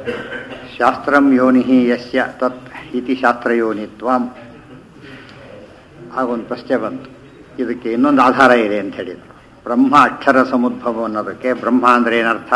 ಶಾಸ್ತ್ರಂ ಯೋನಿಃ ಯಸ್ಯ ತತ್ ಇತಿ ಶಾಸ್ತ್ರಯೋನಿತ್ವಂ. ಆಗೊಂದು ಪ್ರಶ್ನೆ ಬಂತು. ಇದಕ್ಕೆ ಇನ್ನೊಂದು ಆಧಾರ ಇದೆ ಅಂತ ಹೇಳಿದರು. ಬ್ರಹ್ಮ ಅಕ್ಷರ ಸಮುದ್ಭವ ಅನ್ನೋದಕ್ಕೆ ಬ್ರಹ್ಮ ಅಂದರೆ ಏನರ್ಥ?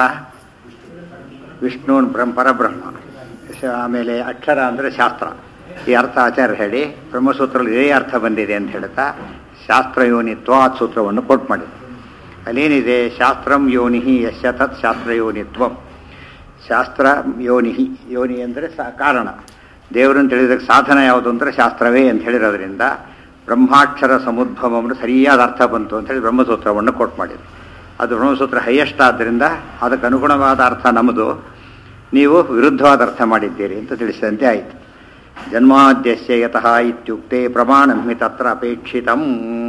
ವಿಷ್ಣು ಪರಬ್ರಹ್ಮ. ಆಮೇಲೆ ಅಕ್ಷರ ಅಂದರೆ ಶಾಸ್ತ್ರ. ಈ ಅರ್ಥ ಆಚಾರ್ಯ ಹೇಳಿ ಬ್ರಹ್ಮಸೂತ್ರದಲ್ಲಿ ಇದೇ ಅರ್ಥ ಬಂದಿದೆ ಅಂತ ಹೇಳ್ತಾ ಶಾಸ್ತ್ರಯೋನಿತ್ವಾತ್ ಸೂತ್ರವನ್ನು ಕೋಟ್ ಮಾಡಿದೆ. ಅಲ್ಲೇನಿದೆ? ಶಾಸ್ತ್ರಂ ಯೋನಿಃ ಯಸ್ಯ ತತ್ ಶಾಸ್ತ್ರಯೋನಿತ್ವಂ. ಶಾಸ್ತ್ರ ಯೋನಿಹಿ, ಯೋನಿ ಅಂದರೆ ಕಾರಣ. ದೇವರನ್ನು ತಿಳಿದಕ್ಕೆ ಸಾಧನ ಯಾವುದು ಅಂದರೆ ಶಾಸ್ತ್ರವೇ ಅಂತ ಹೇಳಿರೋದ್ರಿಂದ ಬ್ರಹ್ಮಾಕ್ಷರ ಸಮುದ್ಭವ ಅಂದರೆ ಸರಿಯಾದ ಅರ್ಥ ಬಂತು ಅಂತ ಹೇಳಿ ಬ್ರಹ್ಮಸೂತ್ರವನ್ನು ಕೋಟ್ ಮಾಡಿದೆ. ಅದು ಬ್ರಹ್ಮಸೂತ್ರ ಹೈಯೆಸ್ಟ್ ಆದ್ದರಿಂದ ಅದಕ್ಕೆ ಅನುಗುಣವಾದ ಅರ್ಥ ನಮ್ಮದು, ನೀವು ವಿರುದ್ಧವಾದ ಅರ್ಥ ಮಾಡಿದ್ದೀರಿ ಅಂತ ತಿಳಿಸಿದಂತೆ ಆಯಿತು. ಜನ್ಮಾದ್ಯಸ್ಯ ಯತಃ ಇತ್ಯುಕ್ತೆ ಪ್ರಮಾಣಮಿ ತತ್ರ ಅಪೇಕ್ಷಿತಂ.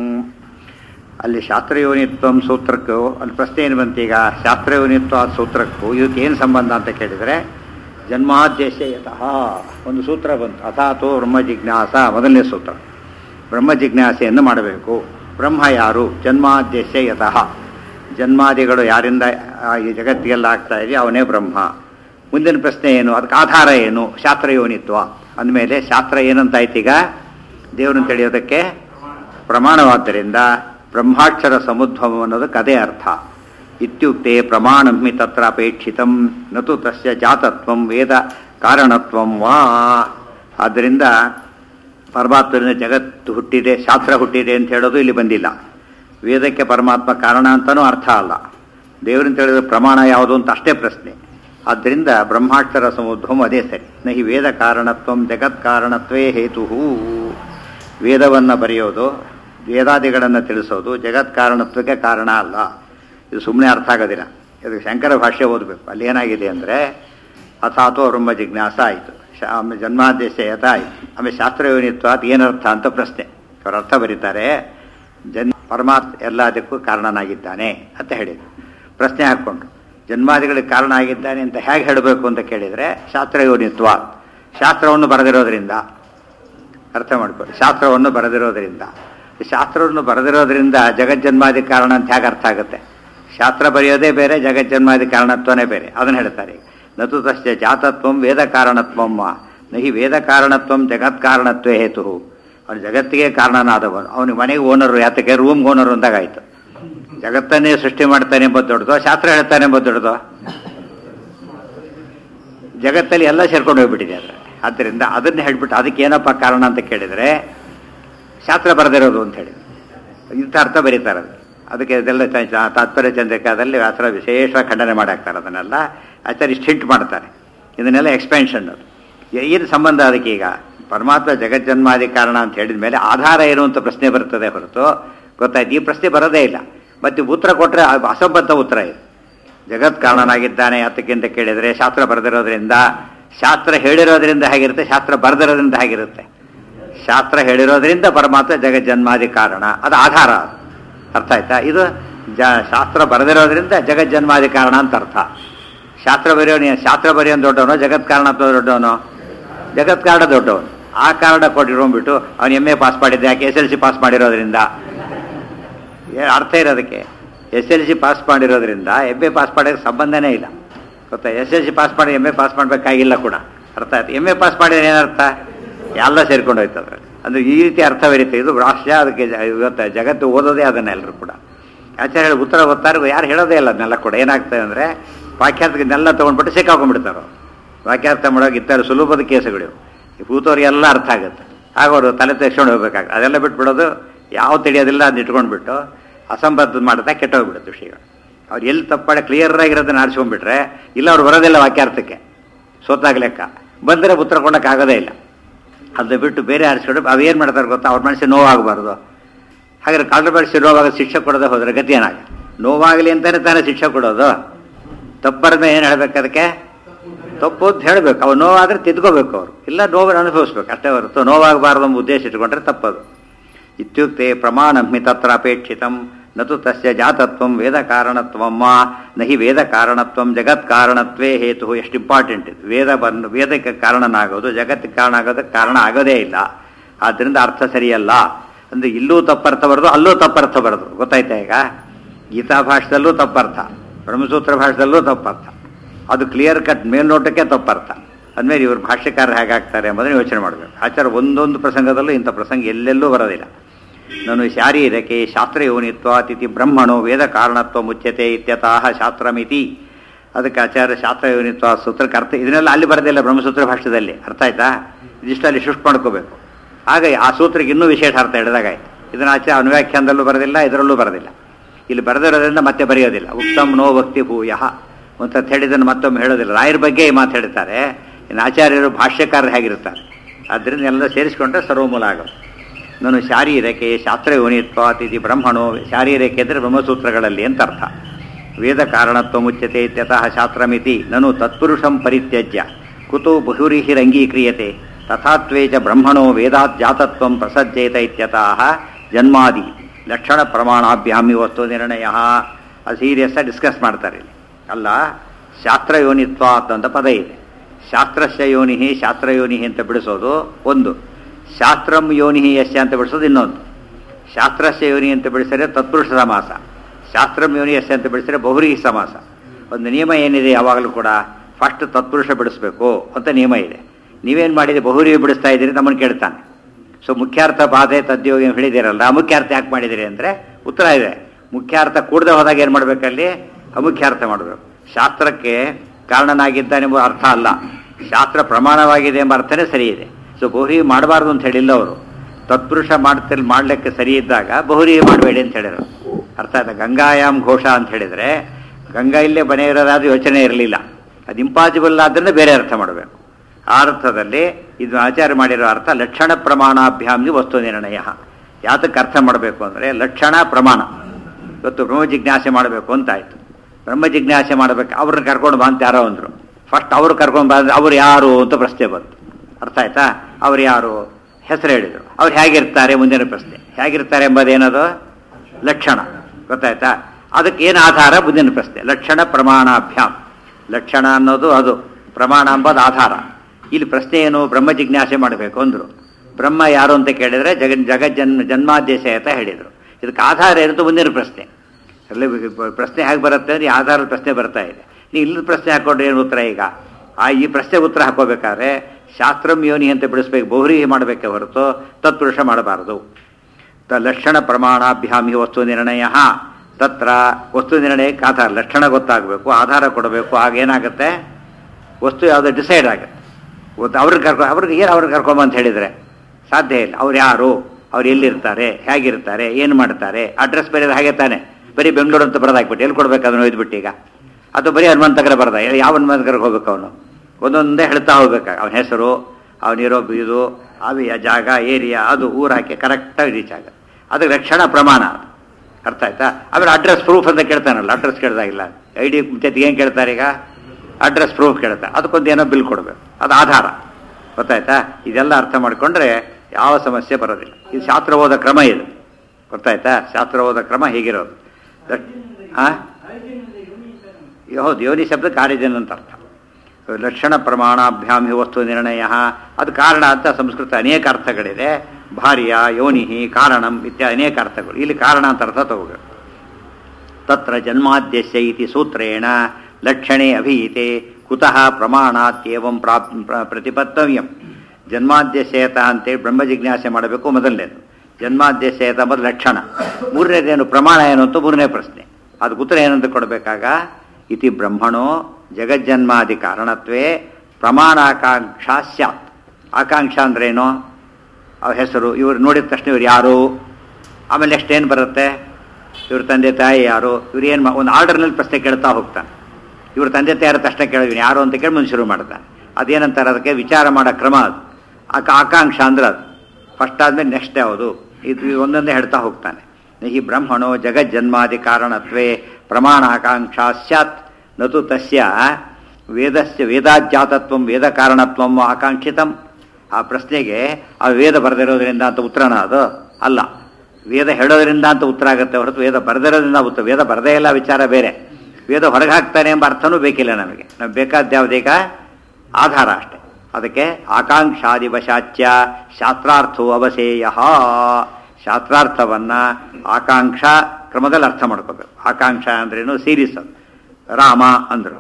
ಅಲ್ಲಿ ಶಾಸ್ತ್ರಯೋನಿತ್ವಂ ಸೂತ್ರಕ್ಕೂ ಅಲ್ಲಿ ಪ್ರಶ್ನೆ ಏನು ಬಂತೀಗ? ಶಾಸ್ತ್ರಯೋನಿತ್ವ ಸೂತ್ರಕ್ಕೂ ಇದಕ್ಕೆ ಏನು ಸಂಬಂಧ ಅಂತ ಕೇಳಿದರೆ ಜನ್ಮಾದ್ಯಸ್ಯ ಯತಃ ಒಂದು ಸೂತ್ರ ಬಂತು. ಅಥಾತೋ ಬ್ರಹ್ಮ ಜಿಜ್ಞಾಸ ಮೊದಲನೇ ಸೂತ್ರ. ಬ್ರಹ್ಮ ಜಿಜ್ಞಾಸೆಯನ್ನು ಮಾಡಬೇಕು. ಬ್ರಹ್ಮ ಯಾರು? ಜನ್ಮಾದ್ಯಸ್ಯ ಯತಃ. ಜನ್ಮಾದಿಗಳು ಯಾರಿಂದ ಈ ಜಗತ್ತಿಗೆಲ್ಲ ಆಗ್ತಾ ಇದೆ ಅವನೇ ಬ್ರಹ್ಮ. ಮುಂದಿನ ಪ್ರಶ್ನೆ ಏನು? ಅದಕ್ಕೆ ಆಧಾರ ಏನು? ಶಾಸ್ತ್ರಯೋನಿತ್ವ ಅಂದಮೇಲೆ ಶಾಸ್ತ್ರ ಏನಂತಾಯ್ತೀಗ? ದೇವರನ್ನು ತಿಳಿಯೋದಕ್ಕೆ ಪ್ರಮಾಣವಾದ್ದರಿಂದ ಬ್ರಹ್ಮಾಕ್ಷರ ಸಮುದ್ಭವ ಅನ್ನೋದಕ್ಕೆ ಅದೇ ಅರ್ಥ. ಇತ್ಯುಕ್ತೆ ಪ್ರಮಾಣಮಿ ತತ್ರ ಅಪೇಕ್ಷಿತಂ ನತು ತಸ್ಯ ಜಾತತ್ವಂ ವೇದ ಕಾರಣತ್ವಂ ವಾ. ಆದ್ದರಿಂದ ಪರಮಾತ್ಮನ ಜಗತ್ತು ಹುಟ್ಟಿದೆ, ಶಾಸ್ತ್ರ ಹುಟ್ಟಿದೆ ಅಂತ ಹೇಳೋದು ಇಲ್ಲಿ ಬಂದಿಲ್ಲ. ವೇದಕ್ಕೆ ಪರಮಾತ್ಮ ಕಾರಣ ಅಂತನೂ ಅರ್ಥ ಅಲ್ಲ. ದೇವರನ್ನು ತಿಳಿದ ಪ್ರಮಾಣ ಯಾವುದು ಅಂತ ಅಷ್ಟೇ ಪ್ರಶ್ನೆ. ಆದ್ದರಿಂದ ಬ್ರಹ್ಮಾಕ್ಷರ ಸಮುದ್ಭವಂ ಅದೇ ಸರಿ. ನಹಿ ವೇದ ಕಾರಣತ್ವಂ ಜಗತ್ ಕಾರಣತ್ವೇ ಹೇತು. ವೇದವನ್ನು ಬರೆಯೋದು, ವೇದಾದಿಗಳನ್ನು ತಿಳಿಸೋದು ಜಗತ್ ಕಾರಣತ್ವಕ್ಕೆ ಕಾರಣ ಅಲ್ಲ. ಇದು ಸುಮ್ಮನೆ ಅರ್ಥ ಆಗೋದಿಲ್ಲ. ಇದಕ್ಕೆ ಶಂಕರ ಭಾಷ್ಯ ಓದಬೇಕು. ಅಲ್ಲಿ ಏನಾಗಿದೆ ಅಂದರೆ ಅಥಾತೋ ಬ್ರಹ್ಮ ಜಿಜ್ಞಾಸ ಆಯಿತು, ಆಮೇಲೆ ಜನ್ಮಾದ್ಯಸ್ಯ ಯತ ಆಯಿತು, ಆಮೇಲೆ ಶಾಸ್ತ್ರಯೋನಿತ್ವ ಅದು ಏನರ್ಥ ಅಂತ ಪ್ರಶ್ನೆ. ಅವರ ಅರ್ಥ ಬರೀತಾರೆ, ಪರಮಾತ್ಮ ಎಲ್ಲದಕ್ಕೂ ಕಾರಣನಾಗಿದ್ದಾನೆ ಅಂತ ಹೇಳಿದರು. ಪ್ರಶ್ನೆ ಹಾಕ್ಕೊಂಡ್ರು, ಜನ್ಮಾದಿಗಳಿಗೆ ಕಾರಣ ಆಗಿದ್ದಾನೆ ಅಂತ ಹೇಗೆ ಹೇಳಬೇಕು ಅಂತ ಕೇಳಿದರೆ ಶಾಸ್ತ್ರಯೋನಿತ್ವ. ಶಾಸ್ತ್ರವನ್ನು ಬರೆದಿರೋದ್ರಿಂದ ಅರ್ಥ ಮಾಡ್ಕೊಳ್ಳಿ. ಶಾಸ್ತ್ರವನ್ನು ಬರೆದಿರೋದ್ರಿಂದ ಜಗಜ್ಜನ್ಮಾದಿ ಕಾರಣ ಅಂತ ಹೇಗೆ ಅರ್ಥ ಆಗುತ್ತೆ? ಶಾಸ್ತ್ರ ಬರೆಯೋದೇ ಬೇರೆ, ಜಗಜ್ಜನ್ಮಾದಿ ಕಾರಣತ್ವನೇ ಬೇರೆ. ಅದನ್ನು ಹೇಳ್ತಾರೆ. ನತು ತಸ್ಯ ಜಾತತ್ವಂ ವೇದ ಕಾರಣತ್ವಂ ನಹಿ ವೇದ ಕಾರಣತ್ವಂ ಜಗತ್ ಕಾರಣತ್ವೇ ಹೇತು. ಅವನು ಜಗತ್ತಿಗೆ ಕಾರಣನಾದವನು. ಅವನಿಗೆ ಮನೆಗೆ ಓನರು, ಯಾತಕ್ಕೆ? ರೂಮ್ ಓನರು ಅಂದಾಗಾಯ್ತು. ಜಗತ್ತನ್ನೇ ಸೃಷ್ಟಿ ಮಾಡ್ತಾನೆ ಎಂಬುದು ದೊಡ್ಡದೋ, ಶಾಸ್ತ್ರ ಹೇಳ್ತಾನೆ ಎಂಬುದು ದೊಡ್ಡದೋ? ಜಗತ್ತಲ್ಲಿ ಎಲ್ಲ ಸೇರ್ಕೊಂಡು ಹೋಗ್ಬಿಟ್ಟಿದೆ ಅದರ. ಆದ್ದರಿಂದ ಅದನ್ನು ಹೇಳ್ಬಿಟ್ಟು ಅದಕ್ಕೆ ಏನಪ್ಪ ಕಾರಣ ಅಂತ ಕೇಳಿದರೆ ಶಾಸ್ತ್ರ ಬರೆದಿರೋದು ಅಂತ ಹೇಳಿ ಇಂಥ ಅರ್ಥ ಬರೀತಾರೆ. ಅದಕ್ಕೆ ಇದೆಲ್ಲ ತಾತ್ಪರ್ಯ ಚಂದ್ರಿಕಾದಲ್ಲಿ ವ್ಯಾಸರ ವಿಶೇಷ ಖಂಡನೆ ಮಾಡಾಕ್ತಾರೆ. ಅದನ್ನೆಲ್ಲ ಆಚಾರ್ಯ ಇಷ್ಟು ಹಿಂಟ್ ಮಾಡ್ತಾರೆ. ಇದನ್ನೆಲ್ಲ ಎಕ್ಸ್ಪೆನ್ಷನ್. ಅದು ಏನು ಸಂಬಂಧ ಅದಕ್ಕೆ? ಈಗ ಪರಮಾತ್ಮ ಜಗಜ್ಜನ್ಮಾದಿ ಕಾರಣ ಅಂತ ಹೇಳಿದ ಮೇಲೆ ಆಧಾರ ಏನು ಅಂತ ಪ್ರಶ್ನೆ ಬರ್ತದೆ ಹೊರತು, ಗೊತ್ತಾಯ್ತು, ಈ ಪ್ರಶ್ನೆ ಬರೋದೇ ಇಲ್ಲ. ಮತ್ತು ಉತ್ತರ ಕೊಟ್ಟರೆ ಅಸಂಬದ್ಧ ಉತ್ತರ ಇದೆ. ಜಗತ್ ಕಾರಣನಾಗಿದ್ದಾನೆ ಯಾತಕ್ಕಿಂತ ಕೇಳಿದರೆ ಶಾಸ್ತ್ರ ಬರೆದಿರೋದ್ರಿಂದ. ಶಾಸ್ತ್ರ ಹೇಳಿರೋದ್ರಿಂದ ಹೇಗಿರುತ್ತೆ? ಶಾಸ್ತ್ರ ಬರೆದಿರೋದ್ರಿಂದ ಹೇಗಿರುತ್ತೆ? ಶಾಸ್ತ್ರ ಹೇಳಿರೋದ್ರಿಂದ ಪರಮಾತ್ಮ ಜಗಜ್ಜನ್ಮಾದಿ ಕಾರಣ, ಅದು ಆಧಾರ. ಅರ್ಥ ಆಯ್ತಾ? ಇದು ಶಾಸ್ತ್ರ ಬರೆದಿರೋದ್ರಿಂದ ಜಗಜ್ಜನ್ಮಾದಿ ಕಾರಣ ಅಂತ ಅರ್ಥ. ಶಾಸ್ತ್ರ ಬರೆಯೋನು ದೊಡ್ಡವನು, ಜಗತ್ ಕಾರಣ ದೊಡ್ಡವನು? ಜಗತ್ ಕಾರಣ ದೊಡ್ಡವನು. ಆ ಕಾರಣ ಕೊಟ್ಟಿರೋಂಬಿಟ್ಟು ಅವನು MA ಪಾಸ್ ಮಾಡಿದ್ದೆ ಯಾಕೆ? SLC ಪಾಸ್ ಮಾಡಿರೋದ್ರಿಂದ. ಅರ್ಥ ಇರೋದಕ್ಕೆ SLC ಪಾಸ್ ಮಾಡಿರೋದ್ರಿಂದ MA ಪಾಸ್ ಮಾಡೋಕ್ಕೆ ಸಂಬಂಧನೇ ಇಲ್ಲ. ಗೊತ್ತಾ? SLC ಪಾಸ್ ಮಾಡಿ MA ಪಾಸ್ ಮಾಡಬೇಕಾಗಿಲ್ಲ ಕೂಡ. ಅರ್ಥ ಆಯ್ತು? MA ಪಾಸ್ ಮಾಡಿದ್ರೆ ಏನರ್ಥ? ಎಲ್ಲ ಸೇರ್ಕೊಂಡು ಹೋಯ್ತದ್ರೆ. ಅಂದರೆ ಈ ರೀತಿ ಅರ್ಥ ಬರೀತೆ. ಇದು ರಾಷ್ಟ್ರ. ಅದಕ್ಕೆ ಇವತ್ತು ಜಗತ್ತು ಓದೋದೇ ಅದನ್ನೆಲ್ಲರೂ ಕೂಡ. ಆಚಾರ್ಯ ಉತ್ತರ ಓದ್ತಾರೆ, ಯಾರು ಹೇಳೋದೇ ಇಲ್ಲ ಅದನ್ನೆಲ್ಲ ಕೂಡ. ಏನಾಗ್ತದೆ ಅಂದರೆ ವಾಕ್ಯಾರ್ಥಕ್ಕೆಲ್ಲ ತೊಗೊಂಡ್ಬಿಟ್ಟು ಸಿಕ್ಕಾಕೊಂಡ್ಬಿಡ್ತಾರೆ. ವಾಕ್ಯಾರ್ಥ ಮಾಡೋಕೆ ಇತ್ತಾರೆ ಸುಲಭದ ಕೇಸುಗಳು. ಈ ಕೂತವ್ರಿಗೆಲ್ಲ ಅರ್ಥ ಆಗುತ್ತೆ. ಆಗ ಅವರು ತಲೆ ತೆಗೆಸ್ಕೊಂಡು ಹೋಗ್ಬೇಕಾಗುತ್ತೆ. ಅದೆಲ್ಲ ಬಿಟ್ಬಿಡೋದು, ಯಾವ ತಿಳಿಯೋದಿಲ್ಲ ಅದನ್ನ ಇಟ್ಕೊಂಡ್ಬಿಟ್ಟು ಅಸಂಬದ್ಧ ಮಾಡ್ತಾ ಕೆಟ್ಟೋಗ್ಬಿಡುತ್ತೆ ವಿಷಯಗಳು. ಅವ್ರು ಎಲ್ಲಿ ತಪ್ಪಾಳೆ ಕ್ಲಿಯರಾಗಿರೋದನ್ನ ಆರಿಸ್ಕೊಂಡ್ಬಿಟ್ರೆ ಇಲ್ಲ ಅವ್ರು ಬರೋದಿಲ್ಲ ವಾಕ್ಯಾರ್ಥಕ್ಕೆ. ಸೋತಾಗ ಲೆಕ್ಕ ಬಂದರೆ ಉತ್ತರ ಕೊಡೋಕ್ಕಾಗೋದೇ ಇಲ್ಲ. ಅದನ್ನ ಬಿಟ್ಟು ಬೇರೆ ಆರಿಸ್ಕೊಂಡು ಅವೇನು ಮಾಡ್ತಾರೆ ಗೊತ್ತಾ? ಅವ್ರ ಮನಸ್ಸಿಗೆ ನೋವಾಗಬಾರ್ದು. ಹಾಗಾದ್ರೆ ಕಾಂಟ್ರವರ್ಸಿ ನೋವಾಗ ಶಿಕ್ಷೆ ಕೊಡೋದೇ ಹೋದರೆ ಗತಿ ಏನಾಗ? ನೋವಾಗಲಿ ಅಂತಲೇ ತಾನೇ ಶಿಕ್ಷೆ ಕೊಡೋದು. ತಪ್ಪರದೇ ಏನು ಹೇಳ್ಬೇಕು? ಅದಕ್ಕೆ ತಪ್ಪು ಅಂತ ಹೇಳಬೇಕು. ಅವ್ರು ನೋವಾದರೆ ತಿದ್ಕೋಬೇಕು ಅವರು, ಇಲ್ಲ ನೋವನ್ನು ಅನುಭವಿಸ್ಬೇಕು ಅಷ್ಟೇ ಹೊರತು ನೋವಾಗಬಾರ್ದು ಎಂಬ ಉದ್ದೇಶ ಇಟ್ಕೊಂಡ್ರೆ ತಪ್ಪದು. ಇತ್ಯುಕ್ತೆ ಪ್ರಮಾಣಮಿ ತತ್ರ ಅಪೇಕ್ಷಿತಂ ನತು ತಸ್ಯ ಜಾತತ್ವಂ ವೇದ ಕಾರಣತ್ವಂ ನಹಿ ವೇದ ಕಾರಣತ್ವಂ ಜಗತ್ ಕಾರಣತ್ವೇ ಹೇತು. ಎಷ್ಟು ಇಂಪಾರ್ಟೆಂಟ್ ಇದು. ವೇದಕ್ಕೆ ಕಾರಣನಾಗೋದು ಜಗತ್ತಿಗೆ ಕಾರಣ ಆಗೋದಕ್ಕೆ ಕಾರಣ ಆಗೋದೇ ಇಲ್ಲ. ಆದ್ದರಿಂದ ಅರ್ಥ ಸರಿಯಲ್ಲ ಅಂದರೆ ಇಲ್ಲೂ ತಪ್ಪರ್ಥ ಬರೋದು, ಅಲ್ಲೂ ತಪ್ಪರ್ಥ ಬರೋದು. ಗೊತ್ತಾಯ್ತಾ? ಈಗ ಗೀತಾ ಭಾಷೆದಲ್ಲೂ ತಪ್ಪರ್ಥ, ಬ್ರಹ್ಮಸೂತ್ರ ಭಾಷೆದಲ್ಲೂ ತಪ್ಪರ್ಥ. ಅದು ಕ್ಲಿಯರ್ ಕಟ್ ಮೇಲ್ನೋಟಕ್ಕೆ ತಪ್ಪರ್ಥ. ಅಂದಮೇಲೆ ಇವರು ಭಾಷ್ಯಕಾರ ಹೇಗಾಗ್ತಾರೆ ಎಂಬುದನ್ನು ಯೋಚನೆ ಮಾಡಬೇಕು. ಆಚಾರ ಒಂದೊಂದು ಪ್ರಸಂಗದಲ್ಲೂ ಇಂಥ ಪ್ರಸಂಗ ಎಲ್ಲೆಲ್ಲೂ ಬರೋದಿಲ್ಲ. ನಾನು ಶಾರೀರಕ್ಕೆ ಶಾಸ್ತ್ರಯೋನಿತ್ವಾತಿಥಿ ಬ್ರಹ್ಮಣೋ ವೇದ ಕಾರಣತ್ವ ಮುಚ್ಯತೆ ಇತ್ಯತಃ ಶಾಸ್ತ್ರಮಿತಿ. ಅದಕ್ಕೆ ಆಚಾರ್ಯ ಶಾಸ್ತ್ರಯೋನಿತ್ವ ಸೂತ್ರಕ್ಕೆ ಅರ್ಥ ಇದನ್ನೆಲ್ಲ ಅಲ್ಲಿ ಬರೋದಿಲ್ಲ ಬ್ರಹ್ಮಸೂತ್ರ ಭಾಷ್ಯದಲ್ಲಿ. ಅರ್ಥ ಆಯ್ತಾ? ಇದಿಷ್ಟಲ್ಲಿ ಶಿಫ್ಟ್ ಮಾಡ್ಕೋಬೇಕು. ಆಗ ಆ ಸೂತ್ರಕ್ಕೆ ಇನ್ನೂ ವಿಶೇಷ ಅರ್ಥ ಹಿಡಿದಾಗಾಯ್ತು. ಇದನ್ನು ಆಚಾರ್ಯ ಅನುವ್ಯಾಖ್ಯಾನದಲ್ಲೂ ಬರೋದಿಲ್ಲ, ಇದರಲ್ಲೂ ಬರೋದಿಲ್ಲ. ಇಲ್ಲಿ ಬರೆದಿರೋದ್ರಿಂದ ಮತ್ತೆ ಬರೆಯೋದಿಲ್ಲ. ಉಕ್ತಂ ನೋ ಭಕ್ತಿ ಭೂಯಃ ಅಂತ ಹೇಳಿದ್ದನ್ನು ಮತ್ತೊಮ್ಮೆ ಹೇಳೋದಿಲ್ಲ. ರಾಯರ ಬಗ್ಗೆ ಈ ಮಾತು ಹೇಳ್ತಾರೆ. ಇನ್ನು ಆಚಾರ್ಯರು ಭಾಷ್ಯಕಾರರು ಹೇಗಿರ್ತಾರೆ, ಆದ್ದರಿಂದ ಎಲ್ಲ ಸೇರಿಸಿಕೊಂಡ್ರೆ ಸರ್ವಮೂಲ ಆಗೋದು. ನಾನು ಶಾರೀರಕ್ಕೆ ಶಾಸ್ತ್ರಯೋನಿತ್ವಾತಿಥಿ ಬ್ರಹ್ಮಣೋ, ಶಾರೀರಕ್ಕೆ ಅಂದರೆ ಬ್ರಹ್ಮಸೂತ್ರಗಳಲ್ಲಿ ಅಂತ ಅರ್ಥ. ವೇದ ಕಾರಣತ್ವ ಮುಚ್ಯತೆ ಇತ್ಯತಃ ಶಾಸ್ತ್ರಮಿತಿ. ನನು ತತ್ಪುರುಷಂ ಪರಿತ್ಯಜ್ಯ ಕುತೋ ಬಹುರಿಹಿರಂಗೀಕ್ರಿಯತೆ ತಥಾತ್ವೇಚ ಬ್ರಹ್ಮಣೋ ವೇದಾತ್ ಜಾತತ್ವಂ ಪ್ರಸಜ್ಜೇತ ಇತ್ಯತಃ ಜನ್ಮಾದಿ ಲಕ್ಷಣ ಪ್ರಮಾಣಾಭ್ಯಾಮಿ ವಸ್ತು ನಿರ್ಣಯ. ಅದು ಸೀರಿಯಸ್ ಡಿಸ್ಕಸ್ ಮಾಡ್ತಾರೆ ಇಲ್ಲಿ. ಅಲ್ಲ, ಶಾಸ್ತ್ರಯೋನಿತ್ವ ಅಂತ ಪದ ಇದೆ. ಶಾಸ್ತ್ರಸ್ಯ ಯೋನಿ ಶಾಸ್ತ್ರಯೋನಿ ಅಂತ ಬಿಡಿಸೋದು ಒಂದು, ಶಾಸ್ತ್ರಂ ಯೋನಿ ಯಶ್ಯ ಅಂತ ಬಿಡಿಸೋದು ಇನ್ನೊಂದು. ಶಾಸ್ತ್ರಸ್ಯ ಯೋನಿ ಅಂತ ಬಿಡಿಸಿದ್ರೆ ತತ್ಪುರುಷ ಸಮಾಸ, ಶಾಸ್ತ್ರಂ ಯೋನಿ ಯಶ್ಯ ಅಂತ ಬಿಡಿಸಿದ್ರೆ ಬಹುರೀಹಿ ಸಮಾಸ. ಒಂದು ನಿಯಮ ಏನಿದೆ, ಯಾವಾಗಲೂ ಕೂಡ ಫಸ್ಟ್ ತತ್ಪುರುಷ ಬಿಡಿಸ್ಬೇಕು ಅಂತ ನಿಯಮ ಇದೆ. ನೀವೇನು ಮಾಡಿದೆ, ಬಹುರೀಹಿ ಬಿಡಿಸ್ತಾ ಇದ್ದೀರಿ ನಮ್ಮನ್ನು ಕೇಳ್ತಾನೆ. ಸೊ ಮುಖ್ಯಾರ್ಥ ಬಾಧೆ ತದ್ಯೋಗಿ ಹೇಳಿದಿರಲ್ಲ, ಅಮುಖ್ಯಾರ್ಥ ಯಾಕೆ ಮಾಡಿದಿರಿ ಅಂದರೆ ಉತ್ತರ ಇದೆ. ಮುಖ್ಯಾರ್ಥ ಕೂಡದೆ ಹೋದಾಗ ಏನು ಮಾಡಬೇಕಲ್ಲಿ, ಅಮುಖ್ಯಾರ್ಥ ಮಾಡಬೇಕು. ಶಾಸ್ತ್ರಕ್ಕೆ ಕಾರಣನಾಗಿದ್ದಾನೆಂಬ ಅರ್ಥ ಅಲ್ಲ, ಶಾಸ್ತ್ರ ಪ್ರಮಾಣವಾಗಿದೆ ಎಂಬ ಅರ್ಥನೇ ಸರಿ ಇದೆ. ಸೊ ಬಹುರಿ ಮಾಡಬಾರ್ದು ಅಂತ ಹೇಳಿಲ್ಲ ಅವರು. ತತ್ಪುರುಷ ಮಾಡಲಿಕ್ಕೆ ಸರಿ ಇದ್ದಾಗ ಬಹುರಿ ಮಾಡಬೇಡಿ ಅಂತ ಹೇಳಿದರು. ಅರ್ಥ ಆಯ್ತಾ? ಗಂಗಾಯಾಮ್ ಘೋಷ ಅಂತ ಹೇಳಿದರೆ ಗಂಗಾ ಇಲ್ಲೇ ಬನೆ ಇರೋದಾದ ಯೋಚನೆ ಇರಲಿಲ್ಲ. ಅದು ಇಂಪಾಸಿಬಲ್ ಆದ್ದರಿಂದ ಬೇರೆ ಅರ್ಥ ಮಾಡಬೇಕು. ಆ ಅರ್ಥದಲ್ಲಿ ಇದು ಆಚಾರ್ಯ ಮಾಡಿರೋ ಅರ್ಥ ಲಕ್ಷಣ ಪ್ರಮಾಣಾಭ್ಯಾಮ್ನಿ ವಸ್ತು ನಿರ್ಣಯ. ಯಾತಕ್ಕೆ ಅರ್ಥ ಮಾಡಬೇಕು ಅಂದರೆ ಲಕ್ಷಣ ಪ್ರಮಾಣ. ಇವತ್ತು ಬ್ರಹ್ಮ ಜಿಜ್ಞಾಸೆ ಮಾಡಬೇಕು ಅಂತಾಯ್ತು. ಬ್ರಹ್ಮ ಜಿಜ್ಞಾಸೆ ಮಾಡಬೇಕು, ಅವ್ರನ್ನ ಕರ್ಕೊಂಡು ಬಾ ಅಂತ ಯಾರೋ ಅಂದರು. ಫಸ್ಟ್ ಅವ್ರು ಕರ್ಕೊಂಡು ಬಂದ್ರೆ ಅವ್ರು ಯಾರು ಅಂತ ಪ್ರಶ್ನೆ ಬಂತು. ಅರ್ಥ ಆಯ್ತಾ? ಅವ್ರು ಯಾರು ಹೆಸರು ಹೇಳಿದರು. ಅವ್ರು ಹೇಗಿರ್ತಾರೆ ಮುಂದಿನ ಪ್ರಶ್ನೆ. ಹೇಗಿರ್ತಾರೆ ಎಂಬುದೇನದು ಲಕ್ಷಣ. ಗೊತ್ತಾಯ್ತಾ? ಅದಕ್ಕೆ ಏನು ಆಧಾರ ಮುಂದಿನ ಪ್ರಶ್ನೆ. ಲಕ್ಷಣ ಪ್ರಮಾಣಾಭ್ಯಾಮ್. ಲಕ್ಷಣ ಅನ್ನೋದು ಅದು, ಪ್ರಮಾಣ ಎಂಬುದು ಆಧಾರ. ಇಲ್ಲಿ ಪ್ರಶ್ನೆ ಏನು, ಬ್ರಹ್ಮ ಜಿಜ್ಞಾಸೆ ಮಾಡಬೇಕು ಅಂದರು. ಬ್ರಹ್ಮ ಯಾರು ಅಂತ ಕೇಳಿದರೆ ಜನ್ಮಾದ್ಯಶ ಅಂತ ಹೇಳಿದರು. ಇದಕ್ಕೆ ಆಧಾರ ಇರುತ್ತೆ ಮುಂದಿನ ಪ್ರಶ್ನೆ. ಅಲ್ಲಿ ಪ್ರಶ್ನೆ ಹೇಗೆ ಬರುತ್ತೆ ಅಂದರೆ ಈ ಆಧಾರದ ಪ್ರಶ್ನೆ ಬರ್ತಾ ಇದೆ. ನೀವು ಇಲ್ಲದ ಪ್ರಶ್ನೆ ಹಾಕ್ಕೊಂಡ್ರೆ ಏನು ಉತ್ತರ? ಈಗ ಈ ಪ್ರಶ್ನೆಗೆ ಉತ್ತರ ಹಾಕೋಬೇಕಾದ್ರೆ ಶಾಸ್ತ್ರಂ ಯೋನಿ ಅಂತ ಬಿಡಿಸ್ಬೇಕು, ಬಹುರೀಹಿ ಮಾಡಬೇಕೆ ಹೊರತು ತತ್ಪುರುಷ ಮಾಡಬಾರದು. ಲಕ್ಷಣ ಪ್ರಮಾಣಾಭ್ಯಾಮಿ ವಸ್ತು ನಿರ್ಣಯ. ತತ್ರ ವಸ್ತು ನಿರ್ಣಯಕ್ಕೆ ಆಧಾರ, ಲಕ್ಷಣ ಗೊತ್ತಾಗಬೇಕು, ಆಧಾರ ಕೊಡಬೇಕು. ಆಗೇನಾಗುತ್ತೆ, ವಸ್ತು ಯಾವುದೋ ಡಿಸೈಡ್ ಆಗುತ್ತೆ. ಅವ್ರಿಗೆ ಏನು ಅವ್ರಿಗೆ ಕರ್ಕೊಂಬಂತ ಹೇಳಿದರೆ ಸಾಧ್ಯ ಇಲ್ಲ. ಅವ್ರು ಯಾರು, ಅವ್ರು ಎಲ್ಲಿರ್ತಾರೆ, ಹೇಗಿರ್ತಾರೆ, ಏನು ಮಾಡ್ತಾರೆ, ಅಡ್ರೆಸ್ ಬೇರೆ ಹಾಗೆ ತಾನೆ. ಬರೀ ಬೆಂಗಳೂರು ಅಂತ ಬರೋದಾಕ್ಬಿಟ್ಟು ಎಲ್ಲಿ ಕೊಡ್ಬೇಕು ಅದನ್ನು ಒಯ್ದುಬಿಟ್ಟು ಈಗ, ಅಥವಾ ಬರೀ ಹನುಮಂತಗರ ಬರದ, ಯಾವ ಹನುಮಂತಗರಿಗೆ ಹೋಗ್ಬೇಕು ಅವನು, ಒಂದೊಂದೇ ಹೇಳ್ತಾ ಹೋಗ್ಬೇಕಾಗ ಅವನ ಹೆಸರು, ಅವನಿರೋ ಇದು, ಅವಿಯ ಜಾಗ, ಏರಿಯಾ, ಅದು ಊರು ಹಾಕಿ ಕರೆಕ್ಟಾಗಿ ರೀಚ್ ಆಗುತ್ತೆ. ಅದಕ್ಕೆ ಲಕ್ಷಣ ಪ್ರಮಾಣ. ಅರ್ಥ ಆಯ್ತಾ? ಆಮೇಲೆ ಅಡ್ರೆಸ್ ಪ್ರೂಫ್ ಅಂತ ಕೇಳ್ತಾನಲ್ಲ, ಅಡ್ರೆಸ್ ಕೇಳ್ದಾಗಿಲ್ಲ. ID ಜೊತೆಗೆ ಏನು ಕೇಳ್ತಾರೆ ಈಗ, ಅಡ್ರೆಸ್ ಪ್ರೂಫ್ ಕೇಳ್ತಾರೆ. ಅದಕ್ಕೊಂದು ಏನೋ ಬಿಲ್ ಕೊಡಬೇಕು, ಅದು ಆಧಾರ. ಗೊತ್ತಾಯ್ತಾ? ಇದೆಲ್ಲ ಅರ್ಥ ಮಾಡಿಕೊಂಡ್ರೆ ಯಾವ ಸಮಸ್ಯೆ ಬರೋದಿಲ್ಲ. ಇದು ಶಾಸ್ತ್ರ ಓದೋ ಕ್ರಮ ಇದು. ಗೊತ್ತಾಯ್ತಾ? ಶಾಸ್ತ್ರ ಓದೋ ಕ್ರಮ ಹೀಗಿರೋದು. ಹೌದು, ಯೋನಿ ಶಬ್ದ ಕಾರ್ಯಜನ್ ಅಂತ ಅರ್ಥ. ಲಕ್ಷಣ ಪ್ರಮಾಣಾಭ್ಯಾಮ್ ಹಿ ವಸ್ತು ನಿರ್ಣಯ. ಅದು ಕಾರಣ ಅಂತ ಸಂಸ್ಕೃತ ಅನೇಕ ಅರ್ಥಗಳಿದೆ. ಭಾರ್ಯ, ಯೋನಿ, ಕಾರಣಂ ಇತ್ಯಾದಿ ಅನೇಕ ಅರ್ಥಗಳು. ಇಲ್ಲಿ ಕಾರಣ ಅಂತ ಅರ್ಥ ತಗೋಬೇಕು. ತತ್ರ ಜನ್ಮಾದ್ಯಸ್ಯ ಇತಿ ಸೂತ್ರೇಣ ಲಕ್ಷಣೆ ಅಭಿಹಿತೆ ಕುತಃ ಪ್ರಮಾಣಾತ್ಯೇವಂ ಪ್ರತಿಪತ್ತವ್ಯಂ. ಜನ್ಮಾದ್ಯಸ್ಯೇತ ಅಂತೇಳಿ ಬ್ರಹ್ಮ ಜಿಜ್ಞಾಸೆ ಮಾಡಬೇಕು ಮೊದಲನೇದು. ಜನ್ಮಾದ್ಯಸ್ಯೇತ ಮೊದಲು ಲಕ್ಷಣ. ಮೂರನೇದೇನು, ಪ್ರಮಾಣ ಏನು ಅಂತ ಮೂರನೇ ಪ್ರಶ್ನೆ. ಅದು ಉತ್ತರ ಏನಂತ ಕೊಡಬೇಕಾಗ, ಇತಿ ಬ್ರಹ್ಮಣೋ ಜಗಜ್ಜನ್ಮಾದಿ ಕಾರಣತ್ವೇ ಪ್ರಮಾಣಾಕಾಂಕ್ಷಾ ಸ್ಯಾತ್. ಆಕಾಂಕ್ಷ ಅಂದ್ರೇನು, ಅವ್ರ ಹೆಸರು, ಇವ್ರು ನೋಡಿದ ತಕ್ಷಣ ಇವ್ರು ಯಾರು, ಆಮೇಲೆ ನೆಕ್ಸ್ಟ್ ಏನು ಬರುತ್ತೆ, ಇವ್ರ ತಂದೆ ತಾಯಿ ಯಾರು, ಇವ್ರು ಏನು ಒಂದು ಆರ್ಡರ್ನಲ್ಲಿ ಪ್ರಶ್ನೆ ಕೇಳ್ತಾ ಹೋಗ್ತಾನೆ. ಇವ್ರ ತಂದೆ ತಾಯಿರ ತಕ್ಷಣ ಕೇಳಿದ್ವಿ ಯಾರು ಅಂತ ಕೇಳಿ ಮುಂದೆ ಶುರು ಮಾಡ್ತಾನೆ. ಅದೇನಂತಾರೆ, ಅದಕ್ಕೆ ವಿಚಾರ ಮಾಡೋ ಕ್ರಮ ಅದು. ಆಕಾಂಕ್ಷ ಅಂದ್ರೆ ಅದು ಫಸ್ಟ್ ಆದಮೇಲೆ ನೆಕ್ಸ್ಟ್ ಯಾವುದು, ಇದು ಒಂದೊಂದೇ ಹೇಳ್ತಾ ಹೋಗ್ತಾನೆ. ಹಿ ಬ್ರಹ್ಮಣೋ ಜಗಜ್ಜನ್ಮಾದಿ ಕಾರಣತ್ವೇ ಪ್ರಮಾಣಾಕಾಂಕ್ಷಾ ಸ್ಯಾತ್ ನತು ತಸ್ಯ ವೇದಸ್ಯ ವೇದಾಜ್ಜಾತತ್ವಂ ವೇದ ಕಾರಣತ್ವಂ ಆಕಾಂಕ್ಷಿತಂ. ಆ ಪ್ರಶ್ನೆಗೆ ಆ ವೇದ ಬರೆದಿರೋದ್ರಿಂದ ಅಂತ ಉತ್ತರನ ಅದು ಅಲ್ಲ. ವೇದ ಹೇಳೋದ್ರಿಂದ ಅಂತ ಉತ್ತರ ಆಗುತ್ತೆ ಹೊರತು ವೇದ ಬರೆದಿರೋದ್ರಿಂದ ಉತ್ತರ. ವೇದ ಬರದೇ ಇಲ್ಲ ವಿಚಾರ ಬೇರೆ, ವೇದ ಹೊರಗೆ ಹಾಕ್ತಾನೆ ಎಂಬ ಅರ್ಥನೂ ಬೇಕಿಲ್ಲ ನಮಗೆ. ನಮ್ಗೆ ಬೇಕಾದ ಯಾವುದೀಗ ಆಧಾರ ಅಷ್ಟೆ. ಅದಕ್ಕೆ ಆಕಾಂಕ್ಷಾದಿವಶಾಚ್ಯ ಶಾಸ್ತ್ರಾರ್ಥೋ ಅವಸೇಯ. ಶಾಸ್ತ್ರಾರ್ಥವನ್ನು ಆಕಾಂಕ್ಷಾ ಕ್ರಮದಲ್ಲಿ ಅರ್ಥ ಮಾಡ್ಕೋಬೇಕು. ಆಕಾಂಕ್ಷ ಅಂದ್ರೇನು, ಸೀರೀಸ್ ಅದು. ರಾಮ ಅಂದರು,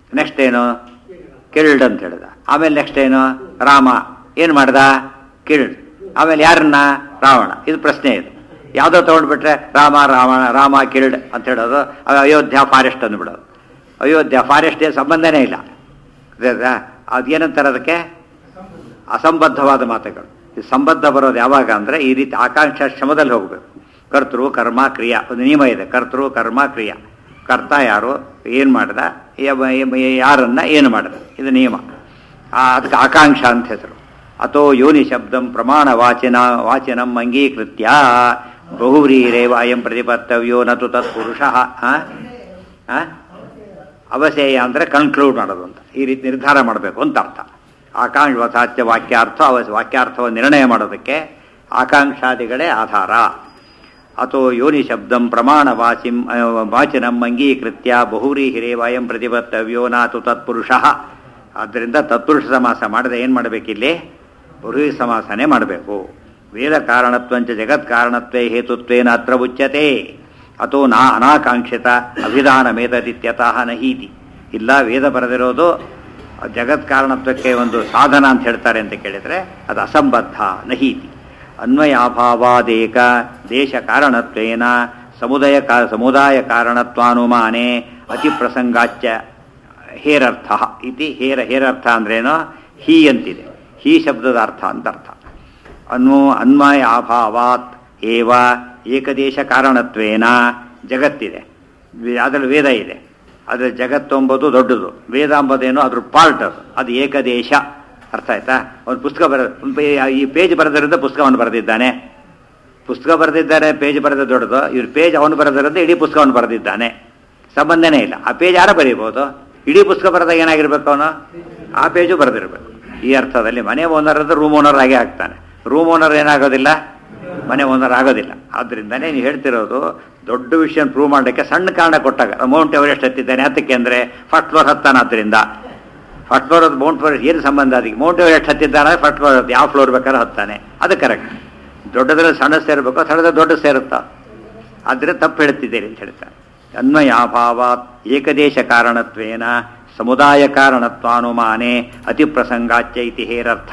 ನೆಕ್ಸ್ಟ್ ಏನು ಕಿಲ್ಡ್ ಅಂತ ಹೇಳಿದ. ಆಮೇಲೆ ನೆಕ್ಸ್ಟ್ ಏನು ರಾಮ ಏನು ಮಾಡ್ದ ಕಿಲ್ಡ್. ಆಮೇಲೆ ಯಾರನ್ನ ರಾವಣ. ಇದು ಪ್ರಶ್ನೆ ಇದು. ಯಾವುದೋ ತೊಗೊಂಡ್ಬಿಟ್ರೆ ರಾಮ ಕಿಲ್ಡ್ ಅಂತ ಹೇಳೋದು, ಅಯೋಧ್ಯ ಫಾರೆಸ್ಟ್ ಅಂದ್ಬಿಡೋದು. ಅಯೋಧ್ಯ ಫಾರೆಸ್ಟ್ ಸಂಬಂಧನೇ ಇಲ್ಲ. ಅದೇನಂತಾರೆ ಅದಕ್ಕೆ ಅಸಂಬದ್ಧವಾದ ಮಾತುಗಳು. ಇದು ಸಂಬದ್ಧ ಬರೋದು ಯಾವಾಗ ಅಂದರೆ ಈ ರೀತಿ ಆಕಾಂಕ್ಷಾ ಶ್ರಮದಲ್ಲಿ ಹೋಗಬೇಕು. ಕರ್ತೃ ಕರ್ಮ ಕ್ರಿಯಾ ಒಂದು ನಿಯಮ ಇದೆ. ಕರ್ತೃ ಕರ್ಮ ಕ್ರಿಯಾ. ಕರ್ತ ಯಾರು, ಏನು ಮಾಡಿದ, ಯಾರನ್ನ ಏನು ಮಾಡಿದ, ಇದು ನಿಯಮ. ಅದಕ್ಕೆ ಆಕಾಂಕ್ಷ ಅಂತ ಹೆಸರು. ಅಥೋ ಯೋನಿ ಶಬ್ದಂ ಪ್ರಮಾಣ ವಾಚಿನಂ ಅಂಗೀಕೃತ್ಯ ಬಹುವ್ರೀರೇವ ಅಯಂ ಪ್ರತಿಪತ್ತವ್ಯೋ ನತು ತತ್ಪುರುಷಃ. ಅವಸೇಯ ಅಂದರೆ ಕನ್ಕ್ಲೂಡ್ ಮಾಡೋದು ಅಂತ, ಈ ರೀತಿ ನಿರ್ಧಾರ ಮಾಡಬೇಕು ಅಂತ ಅರ್ಥ. ಆಕಾಂಕ್ಷಾಚ್ಯ ವಾಕ್ಯಾರ್ಥವನ್ನು ನಿರ್ಣಯ ಮಾಡೋದಕ್ಕೆ ಆಕಾಂಕ್ಷಾದಿಗಳೇ ಆಧಾರ. ಅಥೋ ಯೋನಿ ಶಬ್ದಂ ಪ್ರಮಾಣ ವಾಚಿನಂ ಅಂಗೀಕೃತ್ಯ ಬಹುವ್ರೀಹಿರೇವ ಅಯಂ ಪ್ರತಿಪತ್ತವ್ಯೋ ನಾತು ತತ್ಪುರುಷಃ. ಆದ್ದರಿಂದ ತತ್ಪುರುಷ ಸಮಾಸ ಮಾಡದೆ ಏನು ಮಾಡಬೇಕಿಲ್ಲಿ ಬಹುವ್ರೀಹಿ ಸಮಾಸನೇ ಮಾಡಬೇಕು. ವೇದ ಕಾರಣತ್ವಂಚ ಜಗತ್ ಕಾರಣತ್ವೇ ಹೇತುತ್ವೇನ ಅತ್ರ ಉಚ್ಯತೆ. ಅಥೋ ಅನಾಕಾಂಕ್ಷಿತ ಅಭಿಧಾನಮೇತದಿತ್ಯತಃ ನಹೀತಿ. ಇಲ್ಲ ವೇದ ಬರೆದಿರೋದು ಜಗತ್ ಕಾರಣತ್ವಕ್ಕೆ ಒಂದು ಸಾಧನ ಅಂತ ಹೇಳ್ತಾರೆ ಅಂತ ಕೇಳಿದರೆ ಅದು ಅಸಂಬದ್ಧ ನಹೀತಿ. ಅನ್ವಯಾಭಾವಾದೇಕ ದೇಶ ಕಾರಣತ್ವೇನ ಸಮುದಾಯ ಕಾರಣತ್ವಾನುಮಾನೆ ಅತಿಪ್ರಸಂಗಾಚ್ಯ ಹೇರರ್ಥ ಇತಿ. ಹೇರರ್ಥ ಅಂದ್ರೇನೋ ಹೀ ಅಂತಿದೆ. ಹೀ ಶಬ್ದದ ಅರ್ಥ ಅಂತ ಅರ್ಥ. ಅನ್ವಯಾಭಾವಾತ್ ಏವ ಏಕದೇಶ ಕಾರಣತ್ವೇನ ಜಗತ್ತಿದೆ, ಅದರಲ್ಲಿ ವೇದ ಇದೆ. ಅದರ ಜಗತ್ತು ಎಂಬುದು ದೊಡ್ಡದು, ವೇದ ಎಂಬುದೇನೋ ಅದ್ರ ಪಾರ್ಟ್ ಅದು ಏಕದೇಶ. ಅರ್ಥ ಆಯ್ತಾ? ಒಂದು ಪುಸ್ತಕ ಈ ಪೇಜ್ ಬರೆದಿರೋದು ಪುಸ್ತಕವನ್ನು ಬರೆದಿದ್ದಾನೆ. ಪುಸ್ತಕ ಬರೆದಿದ್ದಾರೆ, ಪೇಜ್ ಬರೆದ ದೊಡ್ಡದು. ಇವ್ರ ಪೇಜ್ ಅವನು ಬರೆದಿರೋದು ಇಡೀ ಪುಸ್ತಕವನ್ನು ಬರೆದಿದ್ದಾನೆ. ಸಂಬಂಧನೇ ಇಲ್ಲ. ಆ ಪೇಜ್ ಯಾರು ಬರೀಬೋದು? ಇಡೀ ಪುಸ್ತಕ ಬರೆದಾಗ ಏನಾಗಿರ್ಬೇಕು ಅವನು? ಆ ಪೇಜು ಬರೆದಿರಬೇಕು. ಈ ಅರ್ಥದಲ್ಲಿ ಮನೆ ಓನರ್ ಅಂದ್ರೆ ರೂಮ್ ಓನರ್ ಆಗೇ ಆಗ್ತಾನೆ. ರೂಮ್ ಓನರ್ ಏನಾಗೋದಿಲ್ಲ, ಮನೆ ಓನರ್ ಆಗೋದಿಲ್ಲ. ಆದ್ದರಿಂದನೇ ನೀವು ಹೇಳ್ತಿರೋದು ದೊಡ್ಡ ವಿಷಯ ಪ್ರೂವ್ ಮಾಡಲಿಕ್ಕೆ ಸಣ್ಣ ಕಾರಣ ಕೊಟ್ಟಾಗ ಮೌಂಟ್ ಎವರೆಸ್ಟ್ ಹತ್ತಿದ್ದಾನೆ. ಅದಕ್ಕೆ ಅಂದರೆ ಫಸ್ಟ್ ಫ್ಲೋರ್ ಹತ್ತಾನ. ಆದ್ದರಿಂದ ಫಸ್ಟ್ ಫ್ಲೋರ್ ಅದು ಮೌಂಟ್ ಎವರೆಸ್ಟ್ ಏನು ಸಂಬಂಧ? ಅದಕ್ಕೆ ಮೌಂಟ್ ಎವರೆಸ್ಟ್ ಹತ್ತಿದ್ದಾನೆ, ಫಸ್ಟ್ ಫ್ಲೋರ್ ಹತ್ತು, ಯಾವ ಫ್ಲೋರ್ ಬೇಕಾದ್ರೆ ಹತ್ತಾನೆ. ಅದು ಕರೆಕ್ಟ್. ದೊಡ್ಡದ್ರಲ್ಲಿ ಸಣ್ಣ ಸೇರಬೇಕು, ಸಣ್ಣದ ದೊಡ್ಡ ಸೇರುತ್ತಾ. ಆದರೆ ತಪ್ಪು ಹೇಳ್ತಿದ್ದೀರಿ ಅಂತ ಹೇಳ್ತಾರೆ. ಅನ್ವಯಾಭಾವಾತ್ ಏಕದೇಶ ಕಾರಣತ್ವೇನ ಸಮುದಾಯ ಕಾರಣತ್ವಾನುಮಾನೆ ಅತಿಪ್ರಸಂಗಾಚ್ಯ ಇತಿ ಹೇರರ್ಥ.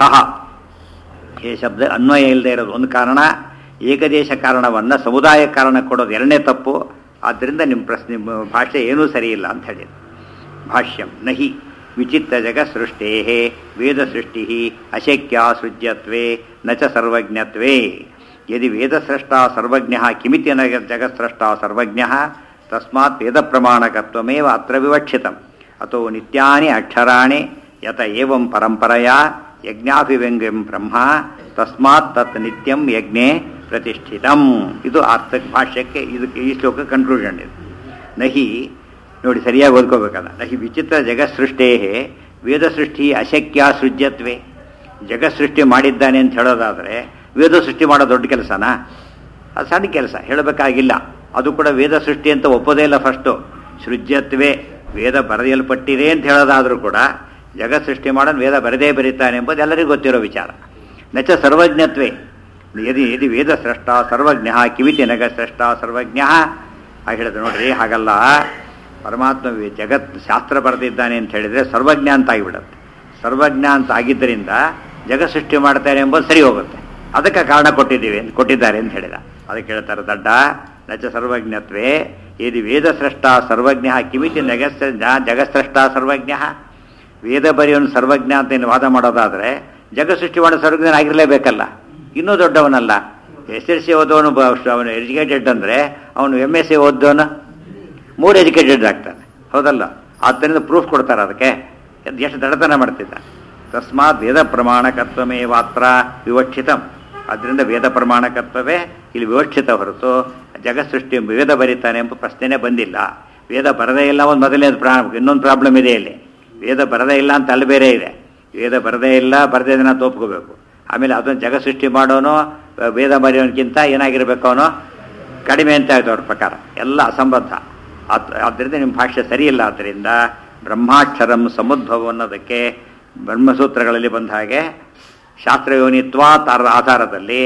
ಹೇ ಶಬ್ದ ಅನ್ವಯ ಇಲ್ಲದೆ ಇರೋದು ಒಂದು ಕಾರಣ, ಏಕದೇಶ ಕಾರಣವನ್ನು ಸಮುದಾಯ ಕಾರಣ ಕೊಡೋದು ಎರಡನೇ ತಪ್ಪು. ಆದ್ದರಿಂದ ನಿಮ್ಮ ಭಾಷೆ ಏನೂ ಸರಿಯಿಲ್ಲ ಅಂತ ಹೇಳಿದ್ರು. ಭಾಷ್ಯಂ ನಹಿ ವಿಚಿತ್ರ ಜಗತ್ಸೃಷ್ಟೇ ವೇದ ಸೃಷ್ಟಿ ಅಶಕ್ಯ ಸೃಜ್ಯತ್ವೇ ನ ಚ ಸರ್ವಜ್ಞತ್ವೇ. ಯದಿ ವೇದಸ್ರಷ್ಟ ಸರ್ವಜ್ಞ ಕಿಮಿತಿ ನ ಜಗತ್ಸ್ರಷ್ಟ ಸರ್ವಜ್ಞ ತಸ್ಮಾತ್ ವೇದ ಪ್ರಮಾಣಕತ್ವಮೇವ ಅತ್ರ ವಿವಕ್ಷಿತಂ. ಅಥೋ ನಿತ್ಯಾನಿ ಅಕ್ಷರಾಣಿ ಯತ ಏವಂ ಪರಂಪರೆಯಾ ಯಜ್ಞಾಭಿವ್ಯಂಗ್ಯಂ ಬ್ರಹ್ಮ ತಸ್ಮಾತ್ ತತ್ ನಿತ್ಯಂ ಯಜ್ಞೆ ಪ್ರತಿಷ್ಠಿತಂ. ಇದು ಅರ್ಥ ಭಾಷ್ಯಕ್ಕೆ. ಇದಕ್ಕೆ ಈ ಶ್ಲೋಕ ಕನ್ಕ್ಲೂಷನ್ ಇದು. ನಹಿ ನೋಡಿ ಸರಿಯಾಗಿ ಓದ್ಕೋಬೇಕಲ್ಲ. ನಹಿ ವಿಚಿತ್ರ ಜಗತ್ಸೃಷ್ಟೇ ವೇದ ಸೃಷ್ಟಿ ಅಶಕ್ಯ ಸೃಜ್ಯತ್ವೇ. ಜಗತ್ಸೃಷ್ಟಿ ಮಾಡಿದ್ದಾನೆ ಅಂತ ಹೇಳೋದಾದರೆ ವೇದ ಸೃಷ್ಟಿ ಮಾಡೋ ದೊಡ್ಡ ಕೆಲಸನಾ? ಅದು ಸಣ್ಣ ಕೆಲಸ, ಹೇಳಬೇಕಾಗಿಲ್ಲ. ಅದು ಕೂಡ ವೇದ ಸೃಷ್ಟಿ ಅಂತ ಒಪ್ಪೋದೇ ಇಲ್ಲ. ಫಸ್ಟು ಸೃಜ್ಯತ್ವೇ, ವೇದ ಬರೆಯಲ್ಪಟ್ಟಿದೆ ಅಂತ ಹೇಳೋದಾದರೂ ಕೂಡ ಜಗತ್ ಸೃಷ್ಟಿ ಮಾಡೋದು ವೇದ ಬರೆದೇ ಬರೀತಾನೆ ಎಂಬುದು ಎಲ್ಲರಿಗೂ ಗೊತ್ತಿರೋ ವಿಚಾರ. ನಚ ಸರ್ವಜ್ಞತ್ವೇ. ಯದಿ ವೇದ ಸೃಷ್ಟ ಸರ್ವಜ್ಞ ಕಿವಿತಿ ನಗ ಸೃಷ್ಟ ಸರ್ವಜ್ಞ ಹಾಗೆ ಹೇಳಿದ್ರು. ನೋಡ್ರಿ, ಹಾಗಲ್ಲ. ಪರಮಾತ್ಮ ಜಗತ್ ಶಾಸ್ತ್ರ ಬರೆದಿದ್ದಾನೆ ಅಂತ ಹೇಳಿದರೆ ಸರ್ವಜ್ಞ ಅಂತ ಆಗಿಬಿಡುತ್ತೆ. ಸರ್ವಜ್ಞ ಅಂತ ಆಗಿದ್ದರಿಂದ ಜಗತ್ ಸೃಷ್ಟಿ ಮಾಡ್ತಾರೆ ಎಂಬುದು ಸರಿ ಹೋಗುತ್ತೆ. ಅದಕ್ಕೆ ಕಾರಣ ಕೊಟ್ಟಿದ್ದಾರೆ ಅಂತ ಹೇಳಿದ. ಅದಕ್ಕೆ ಹೇಳ್ತಾರೆ ದಡ್ಡ ನಚ ಸರ್ವಜ್ಞತ್ವೇ ಯದಿ ವೇದ ಸೃಷ್ಟ ಸರ್ವಜ್ಞ ಕಿಮಿತಿ ಜಗತ್ಸೃಷ್ಟ ಸರ್ವಜ್ಞ. ವೇದ ಬರೆಯೋನು ಸರ್ವಜ್ಞ ಅಂತ ಏನು ವಾದ ಮಾಡೋದಾದರೆ ಜಗತ್ ಸೃಷ್ಟಿ ಮಾಡೋ ಸರ್ವಜ್ಞನಾಗಿರಲೇಬೇಕಲ್ಲ. ಇನ್ನೂ ದೊಡ್ಡವನಲ್ಲ. SSLC ಓದೋನು ಅವನು ಎಜುಕೇಟೆಡ್ ಅಂದರೆ ಅವನು MSc ಓದೋನು 3 ಎಜುಕೇಟೆಡ್ ಆಗ್ತಾನೆ. ಹೌದಲ್ಲ? ಆದ್ದರಿಂದ ಪ್ರೂಫ್ ಕೊಡ್ತಾರೆ ಅದಕ್ಕೆ. ಎಷ್ಟು ದಡತನ ಮಾಡ್ತಿದ್ದ. ತಸ್ಮಾತ್ ವೇದ ಪ್ರಮಾಣಕತ್ವಮೇ ಮಾತ್ರ ವಿವಕ್ಷಿತಂ. ಆದ್ದರಿಂದ ವೇದ ಪ್ರಮಾಣಕತ್ವವೇ ಇಲ್ಲಿ ವಿವಕ್ಷಿತ ಹೊರತು ಜಗತ್ ಸೃಷ್ಟಿ ವೇದ ಬರೀತಾನೆ ಎಂಬ ಪ್ರಶ್ನೆನೇ ಬಂದಿಲ್ಲ. ವೇದ ಬರದೇ ಇಲ್ಲ ಒಂದು ಮೊದಲನೇ ಇನ್ನೊಂದು ಪ್ರಾಬ್ಲಮ್ ಇದೆ ಇಲ್ಲಿ. ವೇದ ಬರದೇ ಇಲ್ಲ ಅಂತ ಅಲ್ಲಿ ಬೇರೆ ಇದೆ. ವೇದ ಬರದೇ ಇಲ್ಲ, ಬರದೇ ದಿನ ತೋಪ್ಕೋಬೇಕು. ಆಮೇಲೆ ಅದನ್ನು ಜಗತ್ ಸೃಷ್ಟಿ ಮಾಡೋನು ವೇದ ಬರೆಯೋನಕ್ಕಿಂತ ಏನಾಗಿರ್ಬೇಕು, ಅವನು ಕಡಿಮೆ ಅಂತ ಆಯ್ತು ಅವ್ರ ಪ್ರಕಾರ. ಎಲ್ಲ ಅಸಂಬದ್ಧ. ಆದ್ದರಿಂದ ನಿಮ್ಮ ಭಾಷೆ ಸರಿಯಿಲ್ಲ. ಆದ್ದರಿಂದ ಬ್ರಹ್ಮಾಕ್ಷರಂ ಸಮುದ್ಭವ ಅನ್ನೋದಕ್ಕೆ ಬ್ರಹ್ಮಸೂತ್ರಗಳಲ್ಲಿ ಬಂದ ಹಾಗೆ ಶಾಸ್ತ್ರಯೋನಿತ್ವ ಆಧಾರದಲ್ಲಿ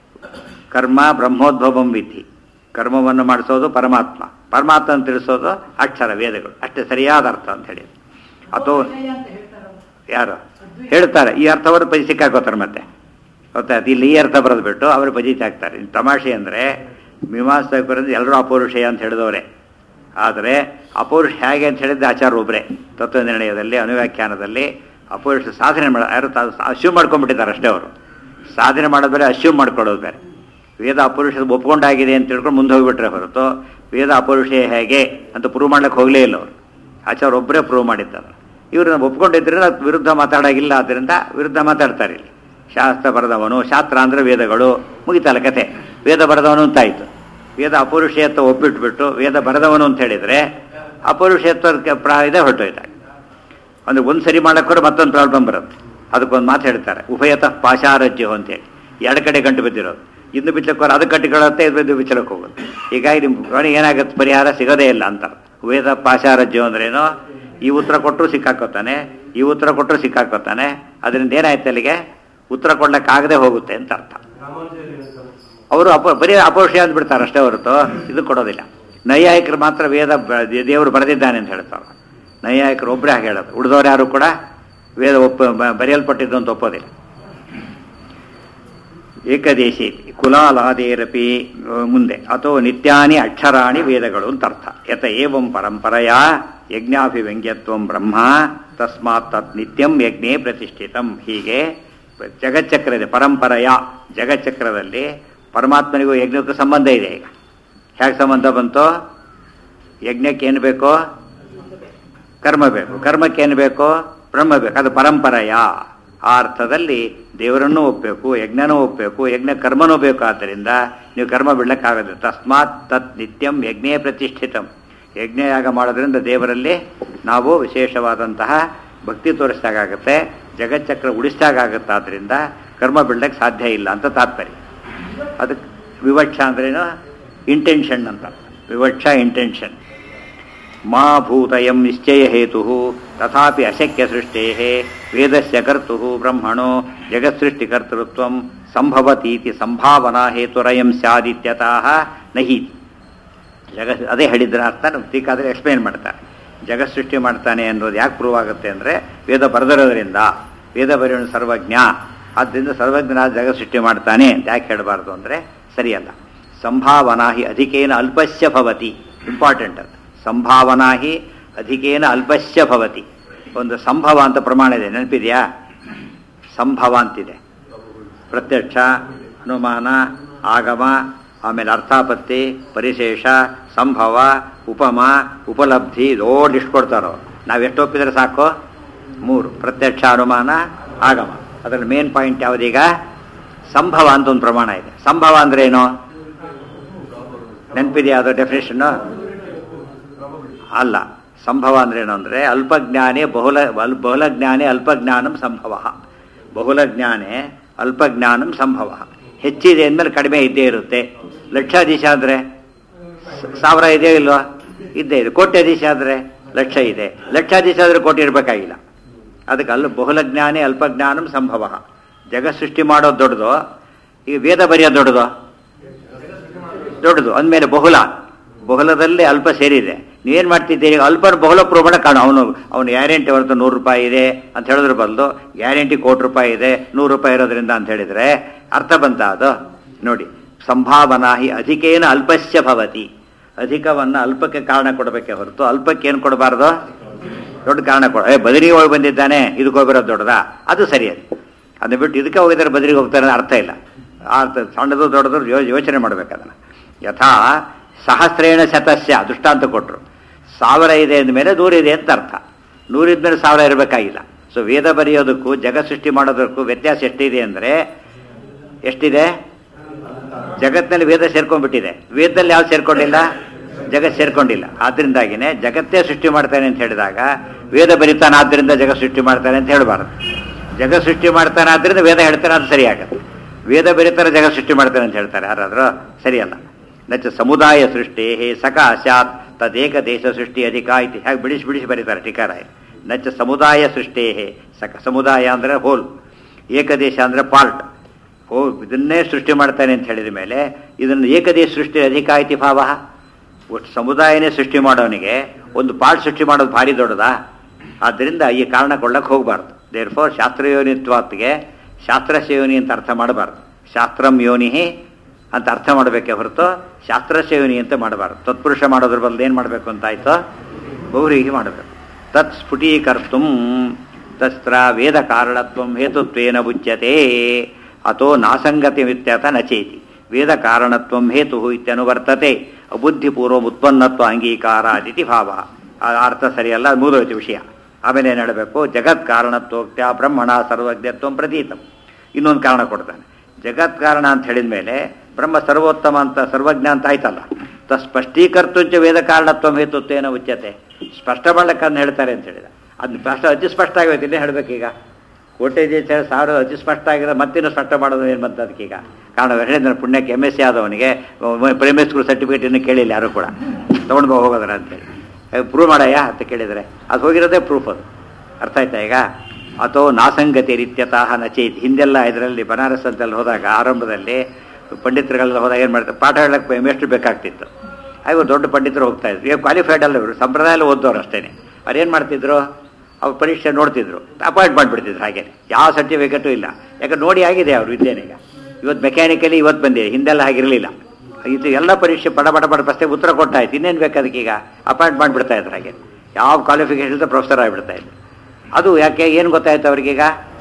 ಕರ್ಮ ಬ್ರಹ್ಮೋದ್ಭವಂ ವಿಧಿ. ಕರ್ಮವನ್ನು ಮಾಡಿಸೋದು ಪರಮಾತ್ಮ, ಪರಮಾತ್ಮನ ತಿಳಿಸೋದು ಅಕ್ಷರ ವೇದಗಳು. ಅಷ್ಟೇ ಸರಿಯಾದ ಅರ್ಥ ಅಂತ ಹೇಳಿ. ಅಥವಾ ಯಾರು ಹೇಳ್ತಾರೆ ಈ ಅರ್ಥವರು ಪದಿ ಸಿಕ್ಕಾಕೋತಾರೆ ಮತ್ತೆ ಗೊತ್ತಾಯ್ತು. ಇಲ್ಲಿ ಈ ಅರ್ಥ ಬರೆದ್ಬಿಟ್ಟು ಅವರು ಪಜಿತಿ ಹಾಕ್ತಾರೆ. ತಮಾಷೆ ಅಂದರೆ ಮೀಮಾಂಸಕ ಬರೆದು ಎಲ್ಲರೂ ಅಪೌರುಷೇಯ ಅಂತ ಹೇಳಿದವರೇ. ಆದರೆ ಅಪೌರುಷ ಹೇಗೆ ಅಂತ ಹೇಳಿದ್ದು ಆಚಾರ್ಯ ಒಬ್ಬರೇ ತತ್ವ ನಿರ್ಣಯದಲ್ಲಿ ಅನುವ್ಯಾಖ್ಯಾನದಲ್ಲಿ ಅಪೌರುಷ ಸಾಧನೆ ಯಾರು ಅಶ್ಯೂಮ್ ಮಾಡ್ಕೊಂಡ್ಬಿಟ್ಟಿದ್ದಾರೆ ಅಷ್ಟೇ. ಅವರು ಸಾಧನೆ ಮಾಡೋದು ಬೇರೆ, ಅಶ್ಯೂಮ್ ಮಾಡ್ಕೊಳ್ಳೋದು ಬೇರೆ. ವೇದ ಅಪೌರುಷ ಒಪ್ಕೊಂಡಾಗಿದೆ ಅಂತ ತಿಳ್ಕೊಂಡು ಮುಂದೆ ಹೋಗಿಬಿಟ್ರೆ ಹೊರತು ವೇದ ಅಪೌರುಷೇ ಹೇಗೆ ಅಂತ ಪ್ರೂವ್ ಮಾಡ್ಲಿಕ್ಕೆ ಹೋಗಲೇ ಇಲ್ಲ ಅವರು. ಆಚಾರ್ಯ ಒಬ್ಬರೇ ಪ್ರೂವ್ ಮಾಡಿದ್ದಾರೆ. ಇವ್ರನ್ನ ಒಪ್ಕೊಂಡಿದ್ರೆ ವಿರುದ್ಧ ಮಾತಾಡೋಗಿಲ್ಲ, ಆದ್ದರಿಂದ ವಿರುದ್ಧ ಮಾತಾಡ್ತಾರೆ. ಇಲ್ಲಿ ಶಾಸ್ತ್ರ ಬರೆದವನು, ಶಾಸ್ತ್ರ ಅಂದರೆ ವೇದಗಳು, ಮುಗಿತಲ್ಲ ಕತೆ. ವೇದ ಬರೆದವನು ಅಂತಾಯಿತು. ವೇದ ಅಪೌರುಷೇಯತ್ವ ಒಪ್ಪಿಟ್ಬಿಟ್ಟು ವೇದ ಬರೆದವನು ಅಂತ ಹೇಳಿದರೆ ಅಪೌರುಷೇಯತ್ವ ಇದೆ ಹೊರಟೋಯ್ತಾರೆ. ಅಂದರೆ ಒಂದು ಸರಿ ಮಾಡೋಕ್ಕೋರು ಮತ್ತೊಂದು ಪ್ರಾಬ್ಲಮ್ ಬರುತ್ತೆ. ಅದಕ್ಕೊಂದು ಮಾತು ಹೇಳ್ತಾರೆ, ಉಭಯತಃ ಪಾಶಾರಜ್ಯೋ ಅಂತೇಳಿ. ಎರಡು ಕಡೆ ಗಂಟು ಬಿದ್ದಿರೋದು. ಇನ್ನು ಬಿಚ್ಚಕ್ಕೋರು ಅದು ಕಟ್ಟಿಕೊಳ್ಳುತ್ತೆ, ಇದು ಬಿಚ್ಚಲಕ್ಕೆ ಹೋಗುತ್ತೆ. ಹೀಗಾಗಿ ನಿಮ್ಮ ಏನಾಗುತ್ತೆ, ಪರಿಹಾರ ಸಿಗೋದೇ ಇಲ್ಲ ಅಂತಾರೆ. ಉಭಯತ ಪಾಶಾರಜ್ಯೋ ಅಂದ್ರೇನು, ಈ ಉತ್ತರ ಕೊಟ್ಟರು ಸಿಕ್ಕಾಕೋತಾನೆ, ಈ ಉತ್ತರ ಕೊಟ್ಟರು ಸಿಕ್ಕಾಕೋತಾನೆ. ಅದರಿಂದ ಏನಾಯ್ತು, ಅಲ್ಲಿಗೆ ಉತ್ತರ ಕೊಡ್ಲಿಕ್ಕಾಗದೆ ಹೋಗುತ್ತೆ ಅಂತ ಅರ್ಥ. ಅವರು ಬರೀ ಅಪೌರುಷ ಅಂದ್ಬಿಡ್ತಾರೆ ಅಷ್ಟೇ ಹೊರತು ಇದು ಕೊಡೋದಿಲ್ಲ. ನೈಯಾಯಿಕರು ಮಾತ್ರ ವೇದ ದೇವರು ಬರೆದಿದ್ದಾನೆ ಅಂತ ಹೇಳ್ತಾರೆ. ನೈಯಾಯಿಕರು ಒಬ್ಬರೇ ಹಾಗೆ ಹೇಳೋದು, ಉಳಿದವರು ಯಾರು ಕೂಡ ವೇದ ಬರೆಯಲ್ಪಟ್ಟಿದ್ದು ಅಂತ ಒಪ್ಪೋದಿಲ್ಲ. ಏಕದೇಶಿ ಕುಲಾಲಾದೇರಪಿ ಮುಂದೆ ಅಥವಾ ನಿತ್ಯಾನಿ ಅಕ್ಷರಾಣಿ ವೇದಗಳು ಅಂತ ಅರ್ಥ. ಯತ ಏವಂ ಪರಂಪರೆಯ ಯಜ್ಞಾಭಿವ್ಯಂಗ್ಯತ್ವಂ ಬ್ರಹ್ಮ ತಸ್ಮಾತ್ ತತ್ ನಿತ್ಯಂ ಯಜ್ಞೇ ಪ್ರತಿಷ್ಠಿತಂ. ಹೀಗೆ ಜಗಚ್ಚಕ್ರ ಇದೆ. ಪರಂಪರೆಯ ಜಗಚ್ಚಕ್ರದಲ್ಲಿ ಪರಮಾತ್ಮನಿಗೂ ಯಜ್ಞಕ್ಕೂ ಸಂಬಂಧ ಇದೆ. ಈಗ ಹೇಗೆ ಸಂಬಂಧ ಬಂತು? ಯಜ್ಞಕ್ಕೆ ಏನು ಬೇಕೋ ಕರ್ಮ ಬೇಕು, ಕರ್ಮಕ್ಕೆ ಏನು ಬೇಕೋ ಬ್ರಹ್ಮ ಬೇಕು. ಅದು ಪರಂಪರೆಯ. ಆ ಅರ್ಥದಲ್ಲಿ ದೇವರನ್ನೂ ಒಪ್ಪಬೇಕು, ಯಜ್ಞನೂ ಒಪ್ಪಬೇಕು, ಯಜ್ಞ ಕರ್ಮನೂ ಬೇಕು. ಆದ್ದರಿಂದ ನೀವು ಕರ್ಮ ಬಿಡ್ಲಿಕ್ಕಾಗತ್ತೆ. ತಸ್ಮಾತ್ ತತ್ ನಿತ್ಯಂ ಯಜ್ಞೇ ಪ್ರತಿಷ್ಠಿತಂ. ಯಜ್ಞಯಾಗ ಮಾಡೋದ್ರಿಂದ ದೇವರಲ್ಲಿ ನಾವು ವಿಶೇಷವಾದಂತಹ ಭಕ್ತಿ ತೋರಿಸಿದಾಗತ್ತೆ, ಜಗಚ್ಚಕ್ರ ಉಳಿಸಿದಾಗತ್ತಾದ್ರಿಂದ ಕರ್ಮ ಬಿಡ್ಲಿಕ್ಕೆ ಸಾಧ್ಯ ಇಲ್ಲ ಅಂತ ತಾತ್ಪರ್ಯ. ಅದಕ್ಕೆ ವಿವಕ್ಷ ಅಂದ್ರೇನು, ಇಂಟೆನ್ಷನ್ ಅಂತ. ವಿವಕ್ಷ ಇಂಟೆನ್ಷನ್. ಮಾ ಭೂತಯಂ ನಿಶ್ಚಯ ಹೇತು ತಥಾಪಿ ಅಶಕ್ಯ ಸೃಷ್ಟೇ ವೇದಸ್ಯ ಕರ್ತುಃ ಬ್ರಹ್ಮಣೋ ಜಗತ್ಸೃಷ್ಟಿಕರ್ತೃತ್ವಂ ಸಂಭವತೀತಿ ಸಂಭಾವನಾ ಹೇತುರಯಂ ಸ್ಯಾದಿತ್ಯತಃ ನಹಿ. ಅದೇ ಹೇಳಿದ್ರ ಅರ್ಥ ಟೀಕಾದ್ರೆ ಎಕ್ಸ್ಪ್ಲೇನ್ ಮಾಡ್ತಾರೆ. ಜಗತ್ ಸೃಷ್ಟಿ ಮಾಡ್ತಾನೆ ಅನ್ನೋದು ಯಾಕೆ ಪ್ರೂವ್ ಆಗುತ್ತೆ ಅಂದರೆ ವೇದ ಬರೆದಿರೋದ್ರಿಂದ. ವೇದ ಬರೆಯೋನು ಸರ್ವಜ್ಞ, ಆದ್ದರಿಂದ ಸರ್ವಜ್ಞನ ಜಗತ್ ಸೃಷ್ಟಿ ಮಾಡ್ತಾನೆ ಅಂತ ಯಾಕೆ ಹೇಳಬಾರ್ದು ಅಂದರೆ ಸರಿಯಲ್ಲ. ಸಂಭಾವನಾ ಹಿ ಅಧಿಕೇನ ಅಲ್ಪಸ್ಯ ಭವತಿ. ಇಂಪಾರ್ಟೆಂಟ್ ಅದು. ಸಂಭಾವನಾ ಹಿ ಅಧಿಕೇನ ಅಲ್ಪಸ್ಯ ಭವತಿ. ಒಂದು ಸಂಭವ ಅಂತ ಪ್ರಮಾಣ ಇದೆ, ನೆನಪಿದೆಯಾ? ಸಂಭವ ಅಂತಿದೆ. ಪ್ರತ್ಯಕ್ಷ, ಅನುಮಾನ, ಆಗಮ, ಆಮೇಲೆ ಅರ್ಥಾಪತ್ತಿ, ಪರಿಶೇಷ, ಸಂಭವ, ಉಪಮ, ಉಪಲಬ್ಧಿ, ದೊಡ್ಡ ಇಷ್ಟು ಕೊಡ್ತಾರೋ. ನಾವು ಎಷ್ಟು ಒಪ್ಪಿದ್ರೆ ಸಾಕು? 3: ಪ್ರತ್ಯಕ್ಷ, ಅನುಮಾನ, ಆಗಮ. ಅದರಲ್ಲಿ ಮೇನ್ ಪಾಯಿಂಟ್ ಯಾವುದೀಗ? ಸಂಭವ ಅಂತ ಒಂದು ಪ್ರಮಾಣ ಇದೆ. ಸಂಭವ ಅಂದ್ರೆ ಏನು ನೆನಪಿದೆಯಾ? ಅದು ಡೆಫಿನೇಷನ್ನು ಅಲ್ಲ. ಸಂಭವ ಅಂದ್ರೆ ಏನು ಅಂದರೆ ಅಲ್ಪಜ್ಞಾನೇ ಬಹುಲಜ್ಞಾನೇ ಅಲ್ಪಜ್ಞಾನಂ ಸಂಭವ. ಬಹುಲಜ್ಞಾನೇ ಅಲ್ಪಜ್ಞಾನಂ ಸಂಭವ. ಹೆಚ್ಚಿದೆ ಅಂದಮೇಲೆ ಕಡಿಮೆ ಇದ್ದೇ ಇರುತ್ತೆ. ಲಕ್ಷಾಧೀಶ ಅಂದರೆ 1000 ಇದೆಯೋ ಇಲ್ವೋ? ಇದ್ದೇ ಇದೆ. ಕೋಟ್ಯಾಧೀಶ ಆದರೆ ಲಕ್ಷ ಇದೆ. ಲಕ್ಷಾಧೀಶ ಆದರೆ ಕೋಟಿ ಇರಬೇಕಾಗಿಲ್ಲ. ಅದಕ್ಕೆ ಬಹುಲಜ್ಞಾನೇ ಅಲ್ಪಜ್ಞಾನಂ ಸಂಭವ. ಜಗತ್ ಸೃಷ್ಟಿ ಮಾಡೋದು ದೊಡ್ಡದು, ಈಗ ವೇದ ಬರೆಯೋದು ದೊಡ್ಡದು ಅಂದಮೇಲೆ ಬಹುಲದಲ್ಲಿ ಅಲ್ಪ ಸೇರಿದೆ. ನೀವೇನು ಮಾಡ್ತಿದ್ದೀರಿ? ಅಲ್ಪನ ಬಹುಲ ಪ್ರಮಾಣ ಕಾಣು. ಅವನು ಗ್ಯಾರಂಟಿ ಹೊರತು 100 ರೂಪಾಯಿ ಇದೆ ಅಂತ ಹೇಳಿದ್ರ ಬದಲು ಗ್ಯಾರಂಟಿ ₹1,00,00,000 ಇದೆ, ₹100 ಇರೋದ್ರಿಂದ ಅಂತ ಹೇಳಿದರೆ ಅರ್ಥ ಬಂತ ಅದು? ನೋಡಿ, ಸಂಭಾವನಾ ಹಿ ಅಧಿಕೇನ ಅಲ್ಪಸ್ಯ ಭವತಿ. ಅಧಿಕವನ್ನು ಅಲ್ಪಕ್ಕೆ ಕಾರಣ ಕೊಡಬೇಕೆ ಹೊರತು ಅಲ್ಪಕ್ಕೆ ಏನು ಕೊಡಬಾರ್ದು? ದೊಡ್ಡ ಕಾರಣ ಕೊಡ. ಬದರಿಗೆ ಹೋಗಿ ಬಂದಿದ್ದಾನೆ, ಇದಕ್ಕೆ ಹೋಗಿರೋದು ದೊಡ್ಡದಾ? ಅದು ಸರಿಯದು. ಅದನ್ನ ಬಿಟ್ಟು ಇದಕ್ಕೆ ಹೋಗಿದ್ದಾರೆ ಬದರಿಗೆ ಹೋಗ್ತಾರೆ ಅರ್ಥ ಇಲ್ಲ. ಅರ್ಥ ಸಣ್ಣದು ದೊಡ್ಡದು ಯೋಚನೆ ಮಾಡ್ಬೇಕು ಅದನ್ನು. ಯಥಾ ಸಹಸ್ರೇಣ ಶತಸ್ಯ ದೃಷ್ಟಾಂತ ಕೊಟ್ಟರು. 1000 ಇದೆ ಅಂದಮೇಲೆ 100 ಇದೆ ಅಂತ ಅರ್ಥ. 100 ಇದ್ಮೇಲೆ 1000 ಇರಬೇಕಾಗಿಲ್ಲ. ಸೊ ವೇದ ಬರೆಯೋದಕ್ಕೂ ಜಗತ್ ಸೃಷ್ಟಿ ಮಾಡೋದಕ್ಕೂ ವ್ಯತ್ಯಾಸ ಎಷ್ಟಿದೆ ಅಂದರೆ ಎಷ್ಟಿದೆ? ಜಗತ್ತಿನಲ್ಲಿ ವೇದ ಸೇರ್ಕೊಂಡ್ಬಿಟ್ಟಿದೆ. ವೇದದಲ್ಲಿ ಯಾವ್ದು ಸೇರ್ಕೊಂಡಿಲ್ಲ? ಜಗತ್ ಸೇರ್ಕೊಂಡಿಲ್ಲ. ಆದ್ದರಿಂದಾಗಿನೇ ಜಗತ್ತೇ ಸೃಷ್ಟಿ ಮಾಡ್ತಾನೆ ಅಂತ ಹೇಳಿದಾಗ ವೇದ ಬರಿತಾನೆ ಆದ್ದರಿಂದ ಜಗತ್ ಸೃಷ್ಟಿ ಮಾಡ್ತಾನೆ ಅಂತ ಹೇಳಬಾರ್ದು. ಜಗತ್ ಸೃಷ್ಟಿ ಮಾಡ್ತಾನೆ ಆದ್ದರಿಂದ ವೇದ ಹೇಳ್ತಾನೆ, ಅದು ಸರಿಯಾಗತ್ತೆ. ವೇದ ಬರೀತಾರೆ ಜಗತ್ ಸೃಷ್ಟಿ ಮಾಡ್ತಾನೆ ಅಂತ ಹೇಳ್ತಾರೆ ಯಾರಾದರೂ? ಸರಿಯಲ್ಲ. ನಚ ಸಮುದಾಯ ಸೃಷ್ಟಿ ಸಕಾಶಾತ್ ತದೇಕ ದೇಶ ಸೃಷ್ಟಿ ಅಧಿಕ ಇತಿ. ಹೇಗೆ ಬಿಡಿಸಿ ಬರೀತಾರೆ ಟೀಕಾರಾಯ. ನಚ ಸಮುದಾಯ ಸೃಷ್ಟಿ ಸಮುದಾಯ ಅಂದರೆ ಹೋಲ್, ಏಕದೇಶ ಅಂದರೆ ಪಾರ್ಟ್. ಇದನ್ನೇ ಸೃಷ್ಟಿ ಮಾಡ್ತಾನೆ ಅಂತ ಹೇಳಿದ ಮೇಲೆ ಇದನ್ನು ಏಕದೇಶ ಸೃಷ್ಟಿ ಅಧಿಕ ಇತಿ ಭಾವ. ಒಟ್ಟು ಸಮುದಾಯನೇ ಸೃಷ್ಟಿ ಮಾಡೋನಿಗೆ ಒಂದು ಪಾರ್ಟ್ ಸೃಷ್ಟಿ ಮಾಡೋದು ಭಾರಿ ದೊಡ್ಡದಾ? ಆದ್ದರಿಂದ ಈ ಕಾರಣ ಕೊಳ್ಳಕ್ಕೆ ಹೋಗಬಾರ್ದು. ದೇರ್ಫೋರ್ ಶಾಸ್ತ್ರಯೋನಿತ್ವಾತ್ಗೆ ಶಾಸ್ತ್ರಸ್ಯ ಯೋನಿ ಅಂತ ಅರ್ಥ ಮಾಡಬಾರ್ದು. ಶಾಸ್ತ್ರಂ ಯೋನಿ ಅಂತ ಅರ್ಥ ಮಾಡಬೇಕೆ ಹೊರತು ಶಾಸ್ತ್ರಸ್ಯ ಯೋನಿ ಅಂತ ಮಾಡಬಾರ್ದು. ತತ್ಪುರುಷ ಮಾಡೋದ್ರ ಬದಲು ಏನು ಮಾಡಬೇಕು ಅಂತಾಯ್ತು, ಬಹುರಿಗೆ ಮಾಡಬೇಕು. ತತ್ ಸ್ಫುಟೀಕರ್ತು ತತ್ರ ವೇದ ಕಾರಣತ್ವಂ ಹೇತುತ್ವೇನ ಉಚ್ಯತೆ ಅಥೋ ನಾಸಂಗತಿ ಮಿತ್ಯತ ನಚೇತಿ. ವೇದ ಕಾರಣತ್ವಂ ಹೇತು ಇತ್ಯನುವರ್ತತೆ ಅಬುದ್ಧಿಪೂರ್ವ ಉತ್ಪನ್ನತ್ವ ಅಂಗೀಕಾರಾದಿತಿ ಭಾವ. ಆ ಅರ್ಥ ಸರಿಯಲ್ಲ, ಅದು ಮೂಲೋಯ್ತು ವಿಷಯ. ಆಮೇಲೆ ಏನು ಹೇಳಬೇಕು, ಜಗತ್ ಕಾರಣತ್ವೋಕ್ತ್ಯ ಬ್ರಹ್ಮಣ ಸರ್ವಜ್ಞತ್ವ ಪ್ರತೀತಂ. ಇನ್ನೊಂದು ಕಾರಣ ಕೊಡ್ತಾನೆ. ಜಗತ್ ಕಾರಣ ಅಂತ ಹೇಳಿದ ಮೇಲೆ ಬ್ರಹ್ಮ ಸರ್ವೋತ್ತಮ ಅಂತ ಸರ್ವಜ್ಞ ಅಂತ ಆಯ್ತಲ್ಲ. ಸ್ಪಷ್ಟೀಕರ್ತುಂಚ ವೇದ ಕಾರಣತ್ವ ಹೇತುತ್ವೇನ ಉಚ್ಯತೆ. ಸ್ಪಷ್ಟ ಮಾಡಲಿಕ್ಕೆ ಹೇಳ್ತಾರೆ ಅಂತ ಹೇಳಿದ. ಅದು ಸ್ಪಷ್ಟ ಅತಿ ಸ್ಪಷ್ಟ ಆಗೈತೆ. ಇಲ್ಲೇ ಹೇಳಬೇಕೀಗ ಕೋಟೇಜ್ ಸಾವಿರ ಅತಿ ಸ್ಪಷ್ಟ ಆಗಿದೆ, ಮತ್ತಿನ್ನೂ ಸ್ಪಷ್ಟ ಮಾಡೋದು ಏನು ಬಂತು ಅದಕ್ಕೀಗ. ಕಾರಣ ಹೇಳಿದ್ರೆ ಪುಣ್ಯಕ್ಕೆ MSc ಆದವನಿಗೆ ಪ್ರೈಮರಿ ಸ್ಕೂಲ್ ಸರ್ಟಿಫಿಕೇಟ್ ಇನ್ನೂ ಕೇಳಿಲ್ಲ ಯಾರು ಕೂಡ, ತೊಗೊಂಡು ಹೋಗೋದ್ರ ಅಂತೇಳಿ. ಪ್ರೂವ್ ಮಾಡಯ್ಯ ಅಂತ ಕೇಳಿದರೆ ಅದು ಹೋಗಿರೋದೇ ಪ್ರೂಫ್. ಅದು ಅರ್ಥ ಆಯ್ತಾ ಈಗ. ಅಥವಾ ನಾಸಂಗತಿ ರೀತ್ಯತಃ ನಚೇತಿ. ಹಿಂದೆಲ್ಲ ಇದರಲ್ಲಿ ಬನಾರಸ್ ಅಂತಲ್ಲಿ ಹೋದಾಗ ಆರಂಭದಲ್ಲಿ ಪಂಡಿತರುಗಳೆಲ್ಲ ಹೋದಾಗ ಏನು ಮಾಡ್ತಾರೆ, ಪಾಠ ಹೇಳಕ್ಕೆ ಎಷ್ಟು ಬೇಕಾಗ್ತಿತ್ತು. ಇವರು ದೊಡ್ಡ ಪಂಡಿತರು ಹೋಗ್ತಾ ಇದ್ರು. ಈಗ ಕ್ವಾಲಿಫೈಡ್ ಅಲ್ಲ, ಇವರು ಸಂಪ್ರದಾಯಲ್ಲಿ ಓದೋರು ಅಷ್ಟೇ. ಅವ್ರು ಏನು ಮಾಡ್ತಿದ್ರು, ಅವ್ರು ಪರೀಕ್ಷೆ ನೋಡ್ತಿದ್ರು, ಅಪಾಯಿಂಟ್ ಮಾಡಿಬಿಡ್ತಿದ್ರು. ಹಾಗೆ ಯಾವ ಸರ್ಟಿಫಿಕೇಟು ಇಲ್ಲ. ಯಾಕೆ ನೋಡಿ ಆಗಿದೆ ಅವರು ವಿದ್ಯೆನೀಗ. ಇವತ್ತು ಮೆಕ್ಯಾನಿಕಲಿ ಇವತ್ತು ಬಂದಿದೆ, ಹಿಂದೆಲ್ಲ ಹಾಗಿರಲಿಲ್ಲ. ಇದು ಎಲ್ಲ ಪರೀಕ್ಷೆ ಪಡ ಪ್ರಶ್ನೆಗೆ ಉತ್ತರ ಕೊಟ್ಟಾಯ್ತು. ಇನ್ನೇನು ಬೇಕಾದಕ್ಕೀಗ ಅಪಾಯಿಂಟ್ ಮಾಡಿಬಿಡ್ತಾ ಇದ್ರು. ಹಾಗೆ ಯಾವ ಕ್ವಾಲಿಫಿಕೇಷನ್ ಪ್ರೊಫೆಸರ್ ಆಗಿಬಿಡ್ತಾ ಇದ್ರು. ಅದು ಯಾಕೆ ಏನು ಗೊತ್ತಾಯ್ತು ಅವ್ರಿಗೀಗ,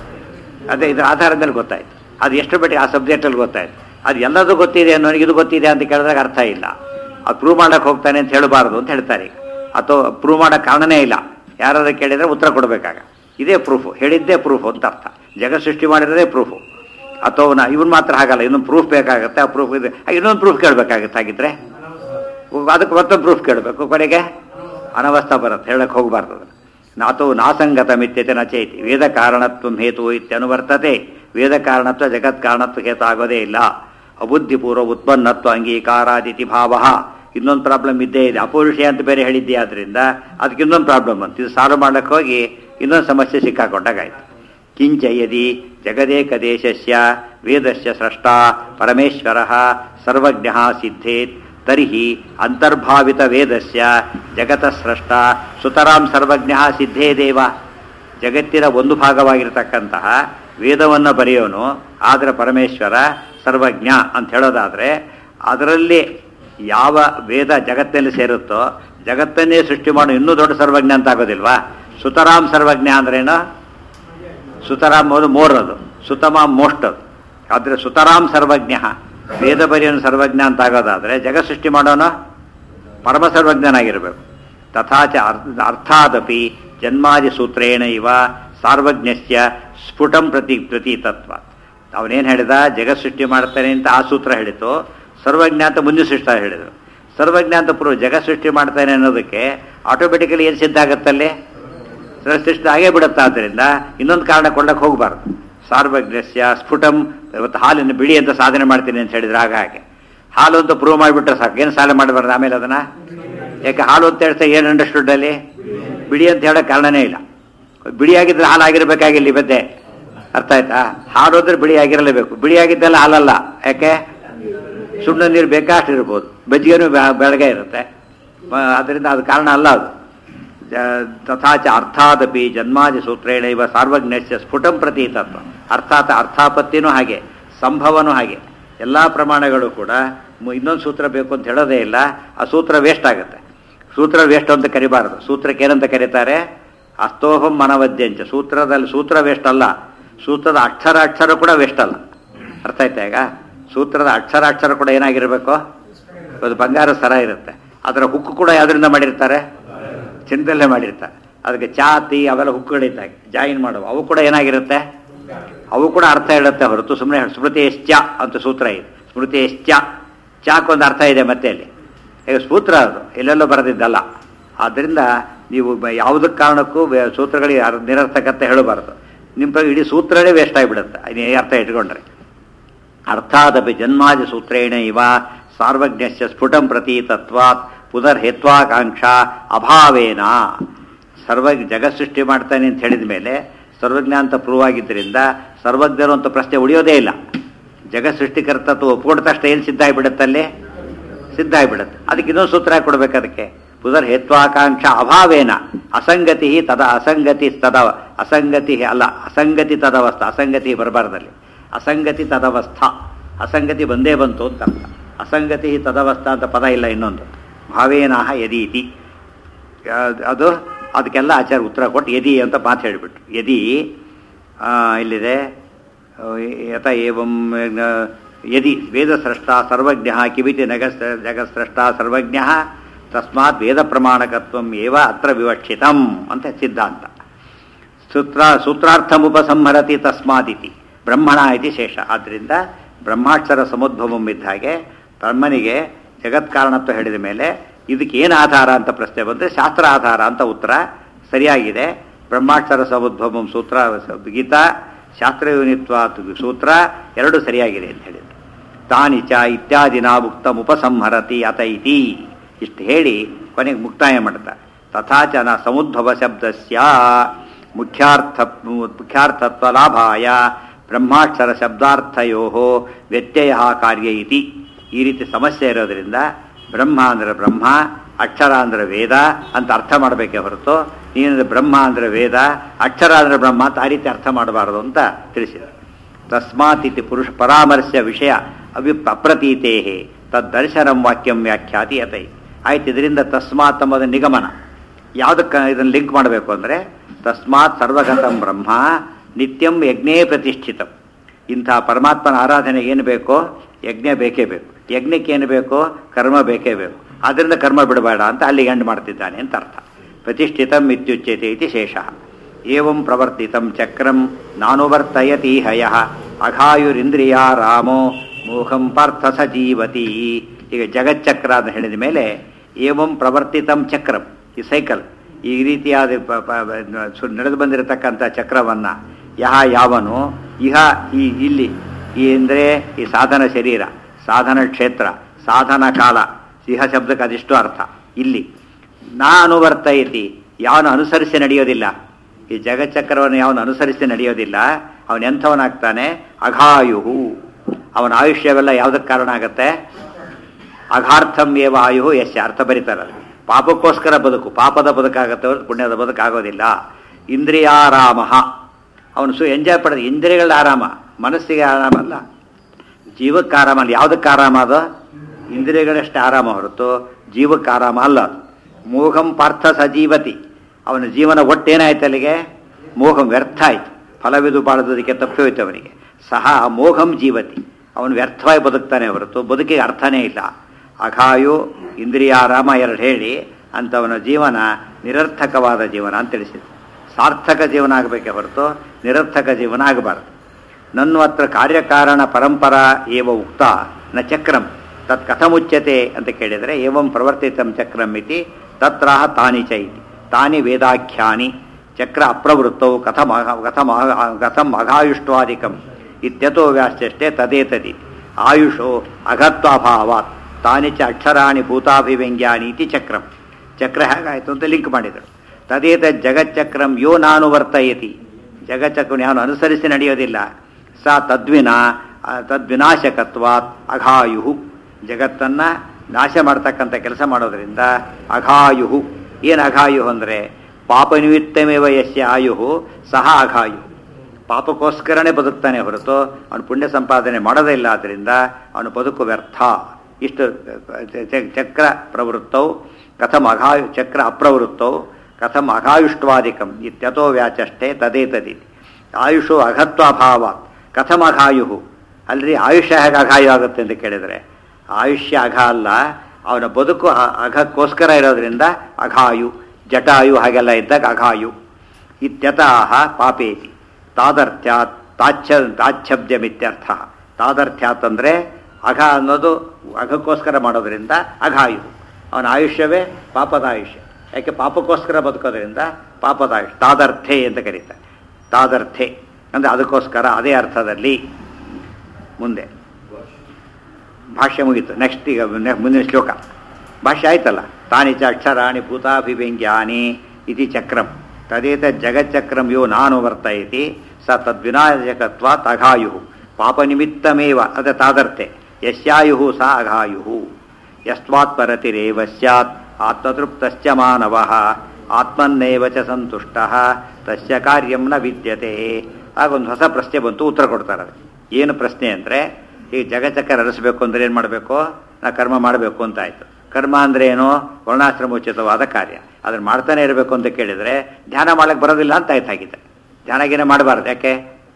ಅದೇ ಇದ್ರ ಆಧಾರದ ಮೇಲೆ ಗೊತ್ತಾಯ್ತು. ಅದು ಎಷ್ಟು ಬೇಟಿ ಆ ಸಬ್ಜೆಕ್ಟಲ್ಲಿ ಗೊತ್ತಾಯ್ತು. ಅದು ಎಲ್ಲದೂ ಗೊತ್ತಿದೆ ಅನ್ನೋನಿಗೆ ಇದು ಗೊತ್ತಿದೆ ಅಂತ ಕೇಳಿದಾಗ ಅರ್ಥ ಇಲ್ಲ. ಅದು ಪ್ರೂವ್ ಮಾಡೋಕ್ಕೆ ಹೋಗ್ತಾನೆ ಅಂತ ಹೇಳಬಾರ್ದು ಅಂತ ಹೇಳ್ತಾರೆ. ಅಥವಾ ಪ್ರೂವ್ ಮಾಡೋಕ್ಕೆ ಕಾರಣನೇ ಇಲ್ಲ. ಯಾರಾದ್ರೂ ಕೇಳಿದರೆ ಉತ್ತರ ಕೊಡಬೇಕಾಗ ಇದೇ ಪ್ರೂಫು, ಹೇಳಿದ್ದೇ ಪ್ರೂಫು ಅಂತ ಅರ್ಥ. ಜಗತ್ ಸೃಷ್ಟಿ ಮಾಡಿರೋದೇ ಪ್ರೂಫು. ಅಥವಾ ಇವನು ಮಾತ್ರ ಹಾಗಲ್ಲ, ಇನ್ನೊಂದು ಪ್ರೂಫ್ ಬೇಕಾಗುತ್ತೆ. ಆ ಪ್ರೂಫ್ ಇದೆ, ಇನ್ನೊಂದು ಪ್ರೂಫ್ ಕೇಳಬೇಕಾಗುತ್ತೆ. ಹಾಗಿದ್ರೆ ಅದಕ್ಕೆ ಮತ್ತೊಂದು ಪ್ರೂಫ್ ಕೇಳಬೇಕು. ಕೊನೆಗೆ ಅನವಸ್ಥಾ ಬರುತ್ತೆ, ಹೇಳಕ್ಕೆ ಹೋಗಬಾರ್ದು. ನಾತೋ ನಾಸಂಗತ ಮಿತ್ಯತೆ ನಚೇತಿ. ವೇದ ಕಾರಣತ್ವ ಹೇತು ಇತ್ಯನುವರ್ತತೆ. ವೇದ ಕಾರಣತ್ವ ಜಗತ್ ಕಾರಣತ್ವ ಹೇತು ಆಗೋದೇ ಇಲ್ಲ. ಅಬುದ್ಧಿಪೂರ್ವ ಉತ್ಪನ್ನತ್ವ ಅಂಗೀಕಾರಾದಿತಿ ಭಾವ. ಇನ್ನೊಂದು ಪ್ರಾಬ್ಲಮ್ ಇದ್ದೇ ಇದೆ. ಅಪೌರುಷಯ ಅಂತ ಬೇರೆ ಹೇಳಿದ್ದೆ, ಆದ್ದರಿಂದ ಅದಕ್ಕೆ ಇನ್ನೊಂದು ಪ್ರಾಬ್ಲಮ್ ಬಂತು. ಇದು ಸಾಲ್ವ್ ಮಾಡಕ್ಕೆ ಹೋಗಿ ಇನ್ನೊಂದು ಸಮಸ್ಯೆ ಸಿಕ್ಕಾಕೊಂಡಾಗಾಯ್ತು. ಕಿಂಚ ಯದಿ ಜಗದೇಕದೇಶಸ್ಯ ವೇದಸ್ಯ ಸ್ರಷ್ಟ ಪರಮೇಶ್ವರ ಸರ್ವಜ್ಞ ಸಿದ್ಧೇತ್ ತರ್ಹಿ ಅಂತರ್ಭಾವಿತ ವೇದಸ್ಯ ಜಗತ ಸ್ರಷ್ಟ ಸುತರಾಂ ಸರ್ವಜ್ಞ ಸಿದ್ಧೇ ದೇವ. ಜಗತ್ತಿನ ಒಂದು ಭಾಗವಾಗಿರ್ತಕ್ಕಂತಹ ವೇದವನ್ನು ಬರೆಯೋನು ಆದರೆ ಪರಮೇಶ್ವರ ಸರ್ವಜ್ಞ ಅಂತ ಹೇಳೋದಾದರೆ, ಅದರಲ್ಲಿ ಯಾವ ವೇದ ಜಗತ್ತಿನಲ್ಲಿ ಸೇರುತ್ತೋ ಜಗತ್ತನ್ನೇ ಸೃಷ್ಟಿ ಮಾಡೋ ಇನ್ನೂ ದೊಡ್ಡ ಸರ್ವಜ್ಞ ಅಂತ ಆಗೋದಿಲ್ವಾ? ಸುತರಾಮ್ ಸರ್ವಜ್ಞ ಅಂದ್ರೇನು? ಸುತರಾಮ್ ಅದು ಮೋರ್, ಅದು ಸುತಮ ಮೋಸ್ಟ್. ಅದು ಆದರೆ ಸುತರಾಮ್ ಸರ್ವಜ್ಞ, ವೇದ ಬರೆಯೋನು ಸರ್ವಜ್ಞ ಅಂತ ಆಗೋದಾದರೆ ಜಗತ್ ಸೃಷ್ಟಿ ಮಾಡೋನು ಪರಮ ಸರ್ವಜ್ಞನಾಗಿರಬೇಕು. ತಥಾಚ ಅರ್ಥಾದಪಿ ಜನ್ಮಾದಿ ಸೂತ್ರೇಣ ಇವ ಸಾರ್ವಜ್ಞಸ್ಯ ಸ್ಫುಟಂ ಪ್ರತೀತತ್ವ. ಅವನೇನು ಹೇಳಿದ, ಜಗತ್ ಸೃಷ್ಟಿ ಮಾಡ್ತಾನೆ ಅಂತ ಆ ಸೂತ್ರ ಹೇಳಿತು. ಸರ್ವಜ್ಞ ಅಂತ ಮುಂದೆ ಸೃಷ್ಟ ಹೇಳಿದರು. ಸರ್ವಜ್ಞ ಅಂತ ಜಗತ್ ಸೃಷ್ಟಿ ಮಾಡ್ತಾನೆ ಅನ್ನೋದಕ್ಕೆ ಆಟೋಮೆಟಿಕಲಿ ಏನು ಸಿದ್ಧ ಆಗುತ್ತಲ್ಲಿ, ಸೃಷ್ಟಿ ಆಗೇ ಬಿಡುತ್ತೆ. ಆದ್ದರಿಂದ ಇನ್ನೊಂದು ಕಾರಣ ಕೊಳ್ಳಕ್ಕೆ ಹೋಗಬಾರ್ದು. ಸಾರ್ವಜ್ಞಸ್ಯ ಸ್ಫುಟಂ. ಇವತ್ತು ಹಾಲಿನ ಬಿಡಿ ಅಂತ ಸಾಧನೆ ಮಾಡ್ತೀನಿ ಅಂತ ಹೇಳಿದ್ರೆ ಹಾಗೆ ಹಾಲು ಅಂತ ಪ್ರೂವ್ ಮಾಡಿಬಿಟ್ರೆ ಸಾಕು, ಏನು ಸಾಲ ಮಾಡಬಾರ್ದು ಆಮೇಲೆ ಅದನ್ನು. ಯಾಕೆ ಹಾಲು ಅಂತ ಹೇಳ್ತಾ ಏನು ಅಂಡರ್ಸ್ಟುಡ್ ಅಲ್ಲಿ, ಬಿಡಿ ಅಂತ ಹೇಳೋ ಕಾರಣನೇ ಇಲ್ಲ. ಬಿಡಿಯಾಗಿದ್ರೆ ಹಾಲು ಆಗಿರಬೇಕಾಗಿಲ್ಲ ಈ ಮಧ್ಯೆ. ಅರ್ಥ ಆಯ್ತಾ? ಹಾಲು ಅಂದ್ರೆ ಬಿಡಿ ಆಗಿರಲೇಬೇಕು. ಬಿಡಿಯಾಗಿದ್ದೆಲ್ಲ ಹಾಲಲ್ಲ. ಯಾಕೆ? ಸುಣ್ಣ ನೀರು ಬೇಕಾಷ್ಟು ಇರ್ಬೋದು, ಮಜ್ಜಿಗೆನೂ ಬೆಳಗ್ಗೆ ಇರುತ್ತೆ. ಅದರಿಂದ ಅದು ಕಾರಣ ಅಲ್ಲ ಅದು. ತಥಾಚ ಅರ್ಥಾದಪಿ ಜನ್ಮಾದಿ ಸೂತ್ರೇಣ ಇವ ಸಾರ್ವಜ್ಞಸ್ಯ ಸ್ಫುಟಂ ಪ್ರತೀತತ್ವ. ಅರ್ಥಾತ್ ಅರ್ಥಾಪತ್ತಿನೂ ಹಾಗೆ, ಸಂಭವನೂ ಹಾಗೆ. ಎಲ್ಲ ಪ್ರಮಾಣಗಳು ಕೂಡ ಇನ್ನೊಂದು ಸೂತ್ರ ಬೇಕು ಅಂತ ಹೇಳೋದೇ ಇಲ್ಲ. ಆ ಸೂತ್ರ ವೇಸ್ಟ್ ಆಗುತ್ತೆ. ಸೂತ್ರ ವೇಸ್ಟ್ ಅಂತ ಕರಿಬಾರದು. ಸೂತ್ರಕ್ಕೆ ಏನಂತ ಕರೀತಾರೆ? ಅಸ್ತೋಹಂ ಮನವದ್ಯಂಚ. ಸೂತ್ರದಲ್ಲಿ ಸೂತ್ರ ವೇಸ್ಟ್ ಅಲ್ಲ, ಸೂತ್ರದ ಅಕ್ಷರ ಕೂಡ ವೇಸ್ಟ್ ಅಲ್ಲ. ಅರ್ಥ ಆಯ್ತಾ ಈಗ? ಸೂತ್ರದ ಅಕ್ಷರ ಕೂಡ ಏನಾಗಿರಬೇಕು? ಅದು ಬಂಗಾರ ಸರ ಇರುತ್ತೆ. ಅದರ ಹುಕ್ಕು ಕೂಡ ಯಾವುದರಿಂದ ಮಾಡಿರ್ತಾರೆ? ಚಿನ್ನದಲ್ಲೇ ಮಾಡಿರ್ತಾರೆ. ಅದಕ್ಕೆ ಚಾತಿ ಅವೆಲ್ಲ ಹುಕ್ಕುಗಳಿದ್ದಾಗೆ ಜಾಯಿನ್ ಮಾಡುವ ಅವು ಕೂಡ ಏನಾಗಿರುತ್ತೆ? ಅವು ಕೂಡ ಅರ್ಥ ಹೇಳುತ್ತೆ ಹೊರತು ಸುಮ್ಮನೆ ಸ್ಮೃತಿಶ್ಚ ಅಂತ ಸೂತ್ರ ಇದೆ. ಸ್ಮೃತಿಶ್ಚ ಚಾಕೊಂದು ಅರ್ಥ ಇದೆ ಮತ್ತೆ ಅಲ್ಲಿ. ಈಗ ಸೂತ್ರ ಅದು ಎಲ್ಲೆಲ್ಲೋ ಬರೆದಿದ್ದಲ್ಲ. ಆದ್ದರಿಂದ ನೀವು ಯಾವುದಕ್ಕೆ ಕಾರಣಕ್ಕೂ ಸೂತ್ರಗಳಿಗೆ ನಿರರ್ಥಕತೆ ಹೇಳಬಾರ್ದು. ನಿಮ್ಮ ಇಡೀ ಸೂತ್ರನೇ ವೇಸ್ಟ್ ಆಗಿಬಿಡುತ್ತೆ ಅರ್ಥ ಇಟ್ಕೊಂಡ್ರೆ. ಅರ್ಥಾದಪಿ ಜನ್ಮಾದಿ ಸೂತ್ರೇಣ ಇವ ಸಾರ್ವಜ್ಞಸ್ಯ ಸ್ಫುಟಂ ಪ್ರತೀತತ್ವಾತ್ ಪುನರ್ಹೇತ್ವಾಕಾಂಕ್ಷಾ ಅಭಾವೇನ. ಜಗತ್ ಸೃಷ್ಟಿ ಮಾಡ್ತಾನೆ ಅಂತ ಹೇಳಿದ ಮೇಲೆ ಸರ್ವಜ್ಞ ಅಂತ ಪ್ರೂವ್ ಆಗಿದ್ದರಿಂದ ಸರ್ವಜ್ಞರು ಅಂತ ಪ್ರಶ್ನೆ ಉಳಿಯೋದೇ ಇಲ್ಲ. ಜಗತ್ ಸೃಷ್ಟಿಕರ್ತತ್ವ ಒಪ್ಕೊಂಡ ತಕ್ಷಣ ಏನು ಸಿದ್ಧ ಆಗಿಬಿಡುತ್ತಲ್ಲಿ? ಸಿದ್ಧ ಆಗಿಬಿಡುತ್ತೆ. ಅದಕ್ಕೆ ಇನ್ನೊಂದು ಸೂತ್ರ ಕೊಡ್ಬೇಕು. ಅದಕ್ಕೆ ಪುನರ್ ಹೇತ್ವಾಕಾಂಕ್ಷ ಅಭಾವೇನ ಅಸಂಗತಿ ಅಸಂಗತಿ ಅಲ್ಲ, ಅಸಂಗತಿ ತದವಸ್ಥ, ಅಸಂಗತಿ ಬರಬಾರ್ದಲ್ಲಿ, ಅಸಂಗತಿ ತದವಸ್ಥ, ಅಸಂಗತಿ ಬಂದೇ ಬಂತು ಅಂತ ಅರ್ಥ. ಅಸಂಗತಿ ತದವಸ್ಥ ಅಂತ ಪದ ಇಲ್ಲ ಇನ್ನೊಂದು, ಭಾವೇನಃ ಯದೀತಿ, ಅದಕ್ಕೆಲ್ಲ ಆಚಾರ್ಯ ಉತ್ತರ ಕೊಟ್ಟು ಯದಿ ಅಂತ ಮಾತು ಹೇಳಿಬಿಟ್ರು. ಯದಿ ಇಲ್ಲಿದೆ, ಯಥ ಏವಂ ಯದಿ ವೇದಸ್ರಷ್ಟ ಸರ್ವಜ್ಞ ಕಿವಿತಿ ಜಗತ್ಸ್ರಷ್ಟ ಸರ್ವಜ್ಞ ತಸ್ಮಾತ್ ವೇದ ಪ್ರಮಾಣಕತ್ವಂ ಏವ ಅತ್ರ ವಿವಕ್ಷಿತಂ ಅಂತ ಸಿದ್ಧಾಂತ. ಸೂತ್ರಾರ್ಥಮುಪಸಂಹರತಿ ತಸ್ಮಾದಿತಿ ಬ್ರಹ್ಮಣ ಇತಿ ಶೇಷ. ಆದ್ದರಿಂದ ಬ್ರಹ್ಮಾಕ್ಷರ ಸಮುದ್ಭವಂ ಇದ್ದ ಹಾಗೆ ಬ್ರಹ್ಮನಿಗೆ ಜಗತ್ಕಾರಣತ್ವ ಹೇಳಿದ ಮೇಲೆ ಇದಕ್ಕೆ ಏನು ಆಧಾರ ಅಂತ ಪ್ರಶ್ನೆ ಬಂದರೆ ಶಾಸ್ತ್ರ ಆಧಾರ ಅಂತ ಉತ್ತರ ಸರಿಯಾಗಿದೆ. ಬ್ರಹ್ಮಾಕ್ಷರ ಸಮುದ್ಭವಂ ಸೂತ್ರ ಗೀತಾ, ಶಾಸ್ತ್ರಯೋನಿತ್ವ ಸೂತ್ರ ಎರಡು ಸರಿಯಾಗಿದೆ ಅಂತ ಹೇಳಿದ್ರು. ತಾನಿ ಚ ಇತ್ಯಾದಿನ ಉಕ್ತಂ ಉಪಸಂಹರತಿ ಅತ ಇತಿ ಇಷ್ಟು ಹೇಳಿ ಕೊನೆಗೆ ಮುಕ್ತಾಯ ಮಾಡ್ತಾರೆ. ತಥಾಚ ನ ಸಮುದ್ಭವ ಶಬ್ದಸ್ಯ ಮುಖ್ಯಾರ್ಥತ್ವ ಲಾಭಾಯ ಬ್ರಹ್ಮಾಕ್ಷರ ಶಬ್ದಾರ್ಥಯೋ ವ್ಯತ್ಯಯ ಕಾರ್ಯ ಇತಿ. ಈ ರೀತಿ ಸಮಸ್ಯೆ ಇರೋದ್ರಿಂದ ಬ್ರಹ್ಮ ಅಂದರೆ ಬ್ರಹ್ಮ, ಅಕ್ಷರ ಅಂದರೆ ವೇದ ಅಂತ ಅರ್ಥ ಮಾಡಬೇಕೇ ಹೊರತು ನೀನು ಬ್ರಹ್ಮ ಅಂದರೆ ವೇದ, ಅಕ್ಷರ ಅಂದರೆ ಬ್ರಹ್ಮ ಅಂತ ಆ ರೀತಿ ಅರ್ಥ ಮಾಡಬಾರದು ಅಂತ ತಿಳಿಸಿದರು. ತಸ್ಮಾತ್ ಇತಿ ಪುರುಷ ಪರಾಮರ್ಶ್ಯ ವಿಷಯ ಅಪ್ರತೀತೇ ತದ್ದರ್ಶನಂ ವಾಕ್ಯಂ ವ್ಯಾಖ್ಯಾತಿ ಯತೈ. ಆಯ್ತು, ಇದರಿಂದ ತಸ್ಮಾತ್ ಎಂಬುದು ನಿಗಮನ. ಯಾವುದಕ್ಕೆ ಇದನ್ನು ಲಿಂಕ್ ಮಾಡಬೇಕು ಅಂದರೆ ತಸ್ಮಾತ್ ಸರ್ವಗತಂ ಬ್ರಹ್ಮ ನಿತ್ಯಂ ಯಜ್ಞೇ ಪ್ರತಿಷ್ಠಿತಂ. ಇಂಥ ಪರಮಾತ್ಮನ ಆರಾಧನೆಗೆ ಏನು ಬೇಕೋ ಯಜ್ಞ ಬೇಕೇ ಬೇಕು, ಯಜ್ಞಕ್ಕೆ ಏನು ಬೇಕೋ ಕರ್ಮ ಬೇಕೇ ಬೇಕು. ಆದ್ದರಿಂದ ಕರ್ಮ ಬಿಡಬೇಡ ಅಂತ ಅಲ್ಲಿಗೆ ಎಂಡ್ ಮಾಡ್ತಿದ್ದಾನೆ ಅಂತ ಅರ್ಥ. ಪ್ರತಿಷ್ಠಿತಂ ಇತ್ಯುಚ್ಯತೆ ಇತಿ ಶೇಷ. ಏವಂ ಪ್ರವರ್ತಿತಂ ಚಕ್ರಂ ನಾನುವರ್ತಯತಿ ಹಯಃ ಅಘಾಯುರಿಂದ್ರಿಯ ರಾಮೋ ಮೋಹಂ ಪಾರ್ಥ ಸ ಜೀವತಿ. ಈಗ ಜಗಚ್ಚಕ್ರ ಅಂತ ಹೇಳಿದ ಮೇಲೆ ಏವಂ ಪ್ರವರ್ತಿತಂ ಚಕ್ರಂ, ಈ ಸೈಕಲ್, ಈ ರೀತಿಯಾದ ನಡೆದು ಬಂದಿರತಕ್ಕಂಥ ಚಕ್ರವನ್ನು ಯಾವನು ಇಹ ಇಲ್ಲಿ ಈ ಅಂದರೆ ಈ ಸಾಧನ ಶರೀರ, ಸಾಧನ ಕ್ಷೇತ್ರ, ಸಾಧನ ಕಾಲ, ಇಹ ಶಬ್ದಕ್ಕೆ ಅದಿಷ್ಟು ಅರ್ಥ. ಇಲ್ಲಿ ನಾ ಅನುವರ್ತಯತಿ, ಯಾವನು ಅನುಸರಿಸಿ ನಡೆಯೋದಿಲ್ಲ, ಈ ಜಗಚ್ಚಕ್ರವನ್ನು ಯಾವನು ಅನುಸರಿಸಿ ನಡೆಯೋದಿಲ್ಲ ಅವನೆಂಥವನಾಗ್ತಾನೆ? ಅಘಾಯುಹು. ಅವನ ಆಯುಷ್ಯವೆಲ್ಲ ಯಾವುದಕ್ಕೆ ಕಾರಣ ಆಗುತ್ತೆ? ಅಘಾರ್ಥಂ ಏವ ಆಯುಹು ಯಶ್ಯ. ಅರ್ಥ ಬರೀತಾರೆ, ಪಾಪಕ್ಕೋಸ್ಕರ ಬದುಕು, ಪಾಪದ ಬದುಕಾಗತ್ತೆ ಹೊರತು ಪುಣ್ಯದ ಬದುಕಾಗೋದಿಲ್ಲ. ಇಂದ್ರಿಯಾರಾಮ, ಅವನು ಎಂಜಾಯ್ ಪಡೆದ ಇಂದ್ರಿಯಗಳ ಆರಾಮ, ಮನಸ್ಸಿಗೆ ಆರಾಮ ಅಲ್ಲ, ಜೀವಕ್ಕೆ ಆರಾಮ ಅಲ್ಲ. ಯಾವುದಕ್ಕೆ ಆರಾಮ ಅದು? ಇಂದ್ರಿಯಗಳಷ್ಟೇ ಆರಾಮ ಹೊರತು ಜೀವಕ್ಕೆ ಆರಾಮ ಅಲ್ಲ. ಮೋಹಂ ಪಾರ್ಥ ಸಜೀವತಿ, ಅವನ ಜೀವನ ಒಟ್ಟೇನಾಯ್ತು ಅಲ್ಲಿಗೆ? ಮೋಹಂ ವ್ಯರ್ಥ ಆಯಿತು, ಫಲವಿದು ಬಾಳೋದಕ್ಕೆ ತಪ್ಪಿ ಹೋಯ್ತು ಅವನಿಗೆ. ಸಹ ಮೋಹಂ ಜೀವತಿ, ಅವನು ವ್ಯರ್ಥವಾಗಿ ಬದುಕ್ತಾನೆ ಹೊರತು ಬದುಕಿಗೆ ಅರ್ಥನೇ ಇಲ್ಲ. ಅಘಾಯು ಇಂದ್ರಿಯಾರಾಮ ಎರಡು ಹೇಳಿ ಅಂಥವನ ಜೀವನ ನಿರರ್ಥಕವಾದ ಜೀವನ ಅಂತ ತಿಳಿಸಿದೆ. ಸಾರ್ಥಕ ಜೀವನ ಆಗಬೇಕೇ ಹೊರತು ನಿರರ್ಥಕ ಜೀವನ ಆಗಬಾರದು. ನನ್ವತ್ರ ಕಾರ್ಯಕಾರಣ ಪರಂಪರಾ ಏವ ಉಕ್ತ ನ ಚಕ್ರಂ ತತ್ ಕಥಮುಚ್ಯತೆ ಅಂತ ಕೇಳಿದರೆ ಏವಂ ಪ್ರವರ್ತಿತಂ ಚಕ್ರಂ ಇತಿ ತತ್ರಾಹ ತಾನಿ ಚ ಇತಿ. ತಾನಿ ವೇದಾಖ್ಯಾನಿ ಚಕ್ರ ಅಪ್ರವೃತ್ತೌ ಕಥಂ ಅಘಾಯುಷ್ಟ್ವಾದಿಕಂ ಇತ್ಯತೋ ವ್ಯಾಶ್ಚಷ್ಟೇ ತದೇತದಿ. ಆಯುಷೋ ಅಘತ್ವಾಭಾವಾತ್ ತಾನಿ ಚ ಅಕ್ಷರಾಣಿ ಭೂತಾಭಿವ್ಯಂಗ್ಯಾನಿ ಇತಿ ಚಕ್ರಂ. ಚಕ್ರ ಹೇಗಾಯಿತು ಅಂತ ಲಿಂಕ್ ಮಾಡಿದರು. ತದೇತ ಜಗಚ್ಚಕ್ರಂ ಯೋ ನಾನು ವರ್ತಯತಿ, ಜಗಚ್ಚಕ್ರವನ್ನು ಯಾವನು ಅನುಸರಿಸಿ ನಡೆಯೋದಿಲ್ಲ. ಸ ತದ್ವಿನಾಶಕತ್ವಾತ್ ಅಘಾಯು, ಜಗತ್ತನ್ನು ನಾಶ ಮಾಡ್ತಕ್ಕಂಥ ಕೆಲಸ ಮಾಡೋದ್ರಿಂದ ಅಘಾಯು. ಏನು ಅಘಾಯು ಅಂದರೆ ಪಾಪ ನಿಮಿತ್ತಮೇವ ಯಸ್ಯ ಆಯು ಸಹ ಅಘಾಯು. ಪಾಪಕ್ಕೋಸ್ಕರನೇ ಬದುಕ್ತಾನೆ ಹೊರತು ಅವನು ಪುಣ್ಯ ಸಂಪಾದನೆ ಮಾಡೋದೇ ಇಲ್ಲ. ಆದ್ದರಿಂದ ಅವನು ಬದುಕು ವ್ಯರ್ಥ. ಇಷ್ಟು ಚಕ್ರ ಪ್ರವೃತ್ತೌ ಕಥಂ ಅಘಾಯು ಚಕ್ರ ಅಪ್ರವೃತ್ತೌ ಕಥಂ ಅಘಾಯುಷ್ಟ್ವಾದಿಕಂ ಇತ್ಯತೋ ವ್ಯಾಚಷ್ಟೇ ತದೇತದಿ. ಆಯುಷು ಅಘತ್ವಾಭಾವ ಕಥಂ ಅಘಾಯು. ಅಲ್ರಿ ಆಯುಷ್ಯ ಹೇಗೆ ಅಘಾಯು ಆಗುತ್ತೆ ಅಂತ ಕೇಳಿದರೆ ಆಯುಷ್ಯ ಅಘ ಅಲ್ಲ, ಅವನ ಬದುಕು ಅಘಕ್ಕೋಸ್ಕರ ಇರೋದ್ರಿಂದ ಅಘಾಯು. ಜಟಾಯು ಹಾಗೆಲ್ಲ ಇದ್ದಾಗ ಅಘಾಯು. ಇತ್ಯತಃ ಪಾಪೇತಿ ತಾದರ್ಥ್ಯಾತ್ ತಾಚ್ಛಬ್ದಮಿತ್ಯರ್ಥ. ತಾದರ್ಥ್ಯಾತ್ ಅಂದರೆ ಅಘ ಅನ್ನೋದು ಅಘಕ್ಕೋಸ್ಕರ ಮಾಡೋದ್ರಿಂದ ಅಘಾಯು. ಅವನ ಆಯುಷ್ಯವೇ ಪಾಪದ ಆಯುಷ್ಯ. ಯಾಕೆ? ಪಾಪಕ್ಕೋಸ್ಕರ ಬದುಕೋದ್ರಿಂದ ಪಾಪದ ಆಯುಷ್ಯ. ತಾದರ್ಥೆ ಅಂತ ಕರೀತಾರೆ. ತಾದರ್ಥೆ ಅಂದರೆ ಅದಕ್ಕೋಸ್ಕರ, ಅದೇ ಅರ್ಥದಲ್ಲಿ. ಮುಂದೆ ಭಾಷ್ಯ ಮುಗೀತು. ನೆಕ್ಸ್ಟ್ ಈಗ ಮುಂದಿನ ಶ್ಲೋಕ. ಭಾಷ್ಯ ಆಯ್ತಲ್ಲ. ತಾನಿ ಚ ಅಕ್ಷರಾಣಿ ಭೂತಾಭಿವ್ಯಂಗ್ಯಾನಿ ಇತಿ ಚಕ್ರಂ ತದೇತ ಜಗಚ್ಚಕ್ರಂ ಯೋ ನಾನು ವರ್ತಯತಿ ಸ ತದ್ವಿನಾಶಕತ್ವಾತ್ ಅಘಾಯು ಪಾಪನಿಮಿತ್ತಮೇವ ಅದ ತಾದರ್ಥೆ ಯಸ್ಯಾಯು ಸ ಅಘಾಯು ಯಸ್ವಾತ್ ಪರತಿರೇವ ಸ್ಯಾತ್ ಆತ್ಮತೃಪ್ತಶ್ಚ ಮಾನವಃ ಆತ್ಮನ್ನೇವ ಚ ಸಂತುಷ್ಟಃ ತಸ್ಯ ಕಾರ್ಯಂ ನ ವಿದ್ಯತೆ. ಆಗೊಂದು ಹೊಸ ಪ್ರಶ್ನೆ ಬಂತು, ಉತ್ತರ ಕೊಡ್ತಾರೆ. ಏನು ಪ್ರಶ್ನೆ ಅಂದರೆ, ಈ ಜಗಚಕ್ರ ಹರಿಸಬೇಕು ಅಂದರೆ ಏನು ಮಾಡಬೇಕು? ನಾ ಕರ್ಮ ಮಾಡಬೇಕು ಅಂತ ಆಯಿತು. ಕರ್ಮ ಅಂದರೆ ಏನು? ವರ್ಣಾಶ್ರಮೋಚಿತವಾದ ಕಾರ್ಯ. ಅದನ್ನು ಮಾಡ್ತಾನೆ ಇರಬೇಕು ಅಂತ ಕೇಳಿದರೆ ಧ್ಯಾನ ಮಾಡಕ್ಕೆ ಬರೋದಿಲ್ಲ ಅಂತ ಆಯ್ತಾಗಿದೆ. ಧ್ಯಾನಗೇನೆ ಮಾಡಬಾರ್ದು. ಯಾಕೆ?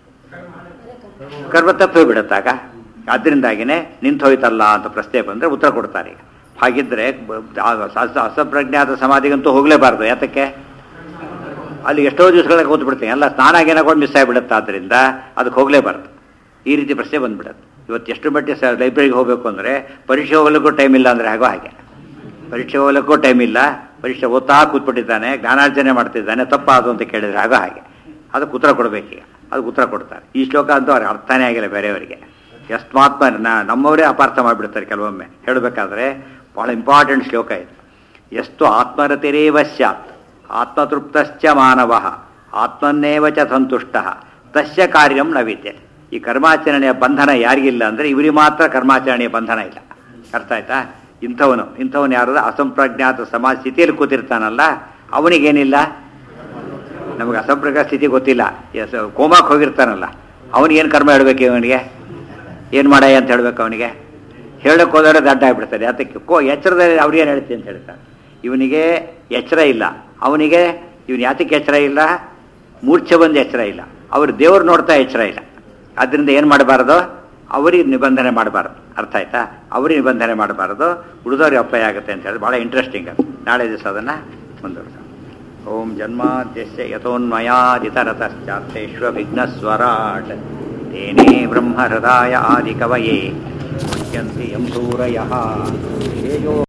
ಕರ್ಮ ತಪ್ಪಿ ಬಿಡುತ್ತಾಗ. ಅದರಿಂದಾಗಿನೇ ನಿಂತು ಹೋಯ್ತಲ್ಲ ಅಂತ ಪ್ರಶ್ನೆ ಬಂದರೆ ಉತ್ತರ ಕೊಡ್ತಾರೆ. ಈಗ ಹಾಗಿದ್ರೆ ಅಸಂಪ್ರಜ್ಞಾತ ಸಮಾಧಿಗಂತೂ ಹೋಗಲೇಬಾರ್ದು. ಯಾತಕ್ಕೆ? ಅಲ್ಲಿ ಎಷ್ಟೋ ದಿವಸಗಳಿಗೆ ಕೂತ್ಬಿಡ್ತೀನಿ, ಎಲ್ಲ ಸ್ನಾನಾಗೇನಕೊಂಡು ಮಿಸ್ ಆಗಿಬಿಡುತ್ತೆ. ಆದ್ದರಿಂದ ಅದಕ್ಕೆ ಹೋಗಲೇಬಾರ್ದು. ಈ ರೀತಿ ಪ್ರಶ್ನೆ ಬಂದ್ಬಿಡುತ್ತೆ. ಇವತ್ತು ಎಷ್ಟು ಮಟ್ಟಿಗೆ ಲೈಬ್ರರಿಗೆ ಹೋಗಬೇಕು ಅಂದರೆ ಪರೀಕ್ಷೆ ಹೋಗ್ಲಿಕ್ಕೂ ಟೈಮ್ ಇಲ್ಲ ಅಂದರೆ ಹಾಗೋ ಹಾಗೆ. ಪರೀಕ್ಷೆ ಹೋಗ್ಲಿಕ್ಕೂ ಟೈಮ್ ಇಲ್ಲ, ಪರೀಕ್ಷೆ ಓದ್ತಾ ಕೂತ್ಬಿಟ್ಟಿದ್ದಾನೆ, ಜ್ಞಾನಾರ್ಜನೆ ಮಾಡ್ತಿದ್ದಾನೆ, ತಪ್ಪಾದು ಅಂತ ಕೇಳಿದರೆ ಆಗೋ ಹಾಗೆ. ಅದಕ್ಕೆ ಉತ್ತರ ಕೊಡಬೇಕೀಗ. ಅದಕ್ಕೆ ಉತ್ತರ ಕೊಡ್ತಾರೆ. ಈ ಶ್ಲೋಕ ಅಂತೂ ಅವ್ರಿಗೆ ಅರ್ಥನೇ ಆಗಿಲ್ಲ ಬೇರೆಯವರಿಗೆ. ಎಷ್ಟಾತ್ಮ ನಮ್ಮವರೇ ಅಪಾರ್ಥ ಮಾಡಿಬಿಡ್ತಾರೆ ಕೆಲವೊಮ್ಮೆ ಹೇಳಬೇಕಾದ್ರೆ. ಭಾಳ ಇಂಪಾರ್ಟೆಂಟ್ ಶ್ಲೋಕ ಇದು. ಎಷ್ಟು ಆತ್ಮರತಿರೇವ ಸ್ಯಾತ್ ಆತ್ಮತೃಪ್ತಶ್ಚ ಮಾನವಃ ಆತ್ಮನ್ನೇವ ಚ ಸಂತುಷ್ಟಃ ತಸ್ಯ ಕಾರ್ಯಂ ನ ವಿದ್ಯತೆ. ಈ ಕರ್ಮಾಚರಣೆಯ ಬಂಧನ ಯಾರಿಗಿಲ್ಲ ಅಂದರೆ ಇವರಿಗೆ ಮಾತ್ರ ಕರ್ಮಾಚರಣೆಯ ಬಂಧನ ಇಲ್ಲ. ಅರ್ಥ ಆಯ್ತಾ? ಇಂಥವನು ಯಾರು? ಅಸಂಪ್ರಜ್ಞಾತ ಸಮಾಜ ಸ್ಥಿತಿಯಲ್ಲಿ ಕೂತಿರ್ತಾನಲ್ಲ, ಅವನಿಗೇನಿಲ್ಲ. ನಮಗೆ ಅಸಂಪ್ರಜ್ಞಾತ ಸ್ಥಿತಿ ಗೊತ್ತಿಲ್ಲ, ಕೋಮಾಕ್ಕೆ ಹೋಗಿರ್ತಾನಲ್ಲ, ಅವನಿಗೇನು ಕರ್ಮ ಹೇಳಬೇಕು? ಇವನಿಗೆ ಏನು ಮಾಡಾಯ ಅಂತ ಹೇಳ್ಬೇಕು? ಅವನಿಗೆ ಹೇಳಕ್ಕೆ ಹೋದರೆ ದಡ್ಡ ಆಗಿಬಿಡ್ತಾರೆ. ಅದಕ್ಕೆ ಎಚ್ಚರದಲ್ಲಿ ಅವ್ರಿಗೇನು ಹೇಳ್ತೀನಿ ಅಂತ ಹೇಳ್ತಾರೆ. ಇವನಿಗೆ ಎಚ್ಚರ ಇಲ್ಲ, ಅವನಿಗೆ ಇವನು ಯಾತಕ್ಕೆ ಎಚ್ಚರ ಇಲ್ಲ? ಮೂರ್ಛೆ ಬಂದು ಎಚ್ಚರ ಇಲ್ಲ, ಅವರು ದೇವರು ನೋಡ್ತಾ ಎಚ್ಚರ ಇಲ್ಲ. ಆದ್ದರಿಂದ ಏನು ಮಾಡಬಾರ್ದು? ಅವರಿಗೆ ನಿಬಂಧನೆ ಮಾಡಬಾರ್ದು. ಅರ್ಥ ಆಯ್ತಾ? ಅವರಿಗೆ ನಿಬಂಧನೆ ಮಾಡಬಾರ್ದು, ಉಳಿದವ್ರಿಗೆ ಅಪ್ಲೈ ಆಗುತ್ತೆ ಅಂತ ಹೇಳಿ ಭಾಳ ಇಂಟ್ರೆಸ್ಟಿಂಗ್ ಅದು. ನಾಳೆ ದಿವಸ ಅದನ್ನು ಮುಂದುವರಿಸೋಣ. ಓಂ ಜನ್ಮಾದ್ಯಸ್ಯ ಯತೋನ್ಮಯಾದಿತರತಶ್ಚಾರ್ಥೇಶ್ವ ವಿಘ್ನಸ್ವರಾಟ್ ತೇನೇ ಬ್ರಹ್ಮ ಹೃದಯ ಆದಿಕವಯೇ ಮುಚ್ಯಂತಿ ಯಂ ಸೂರಯಃ.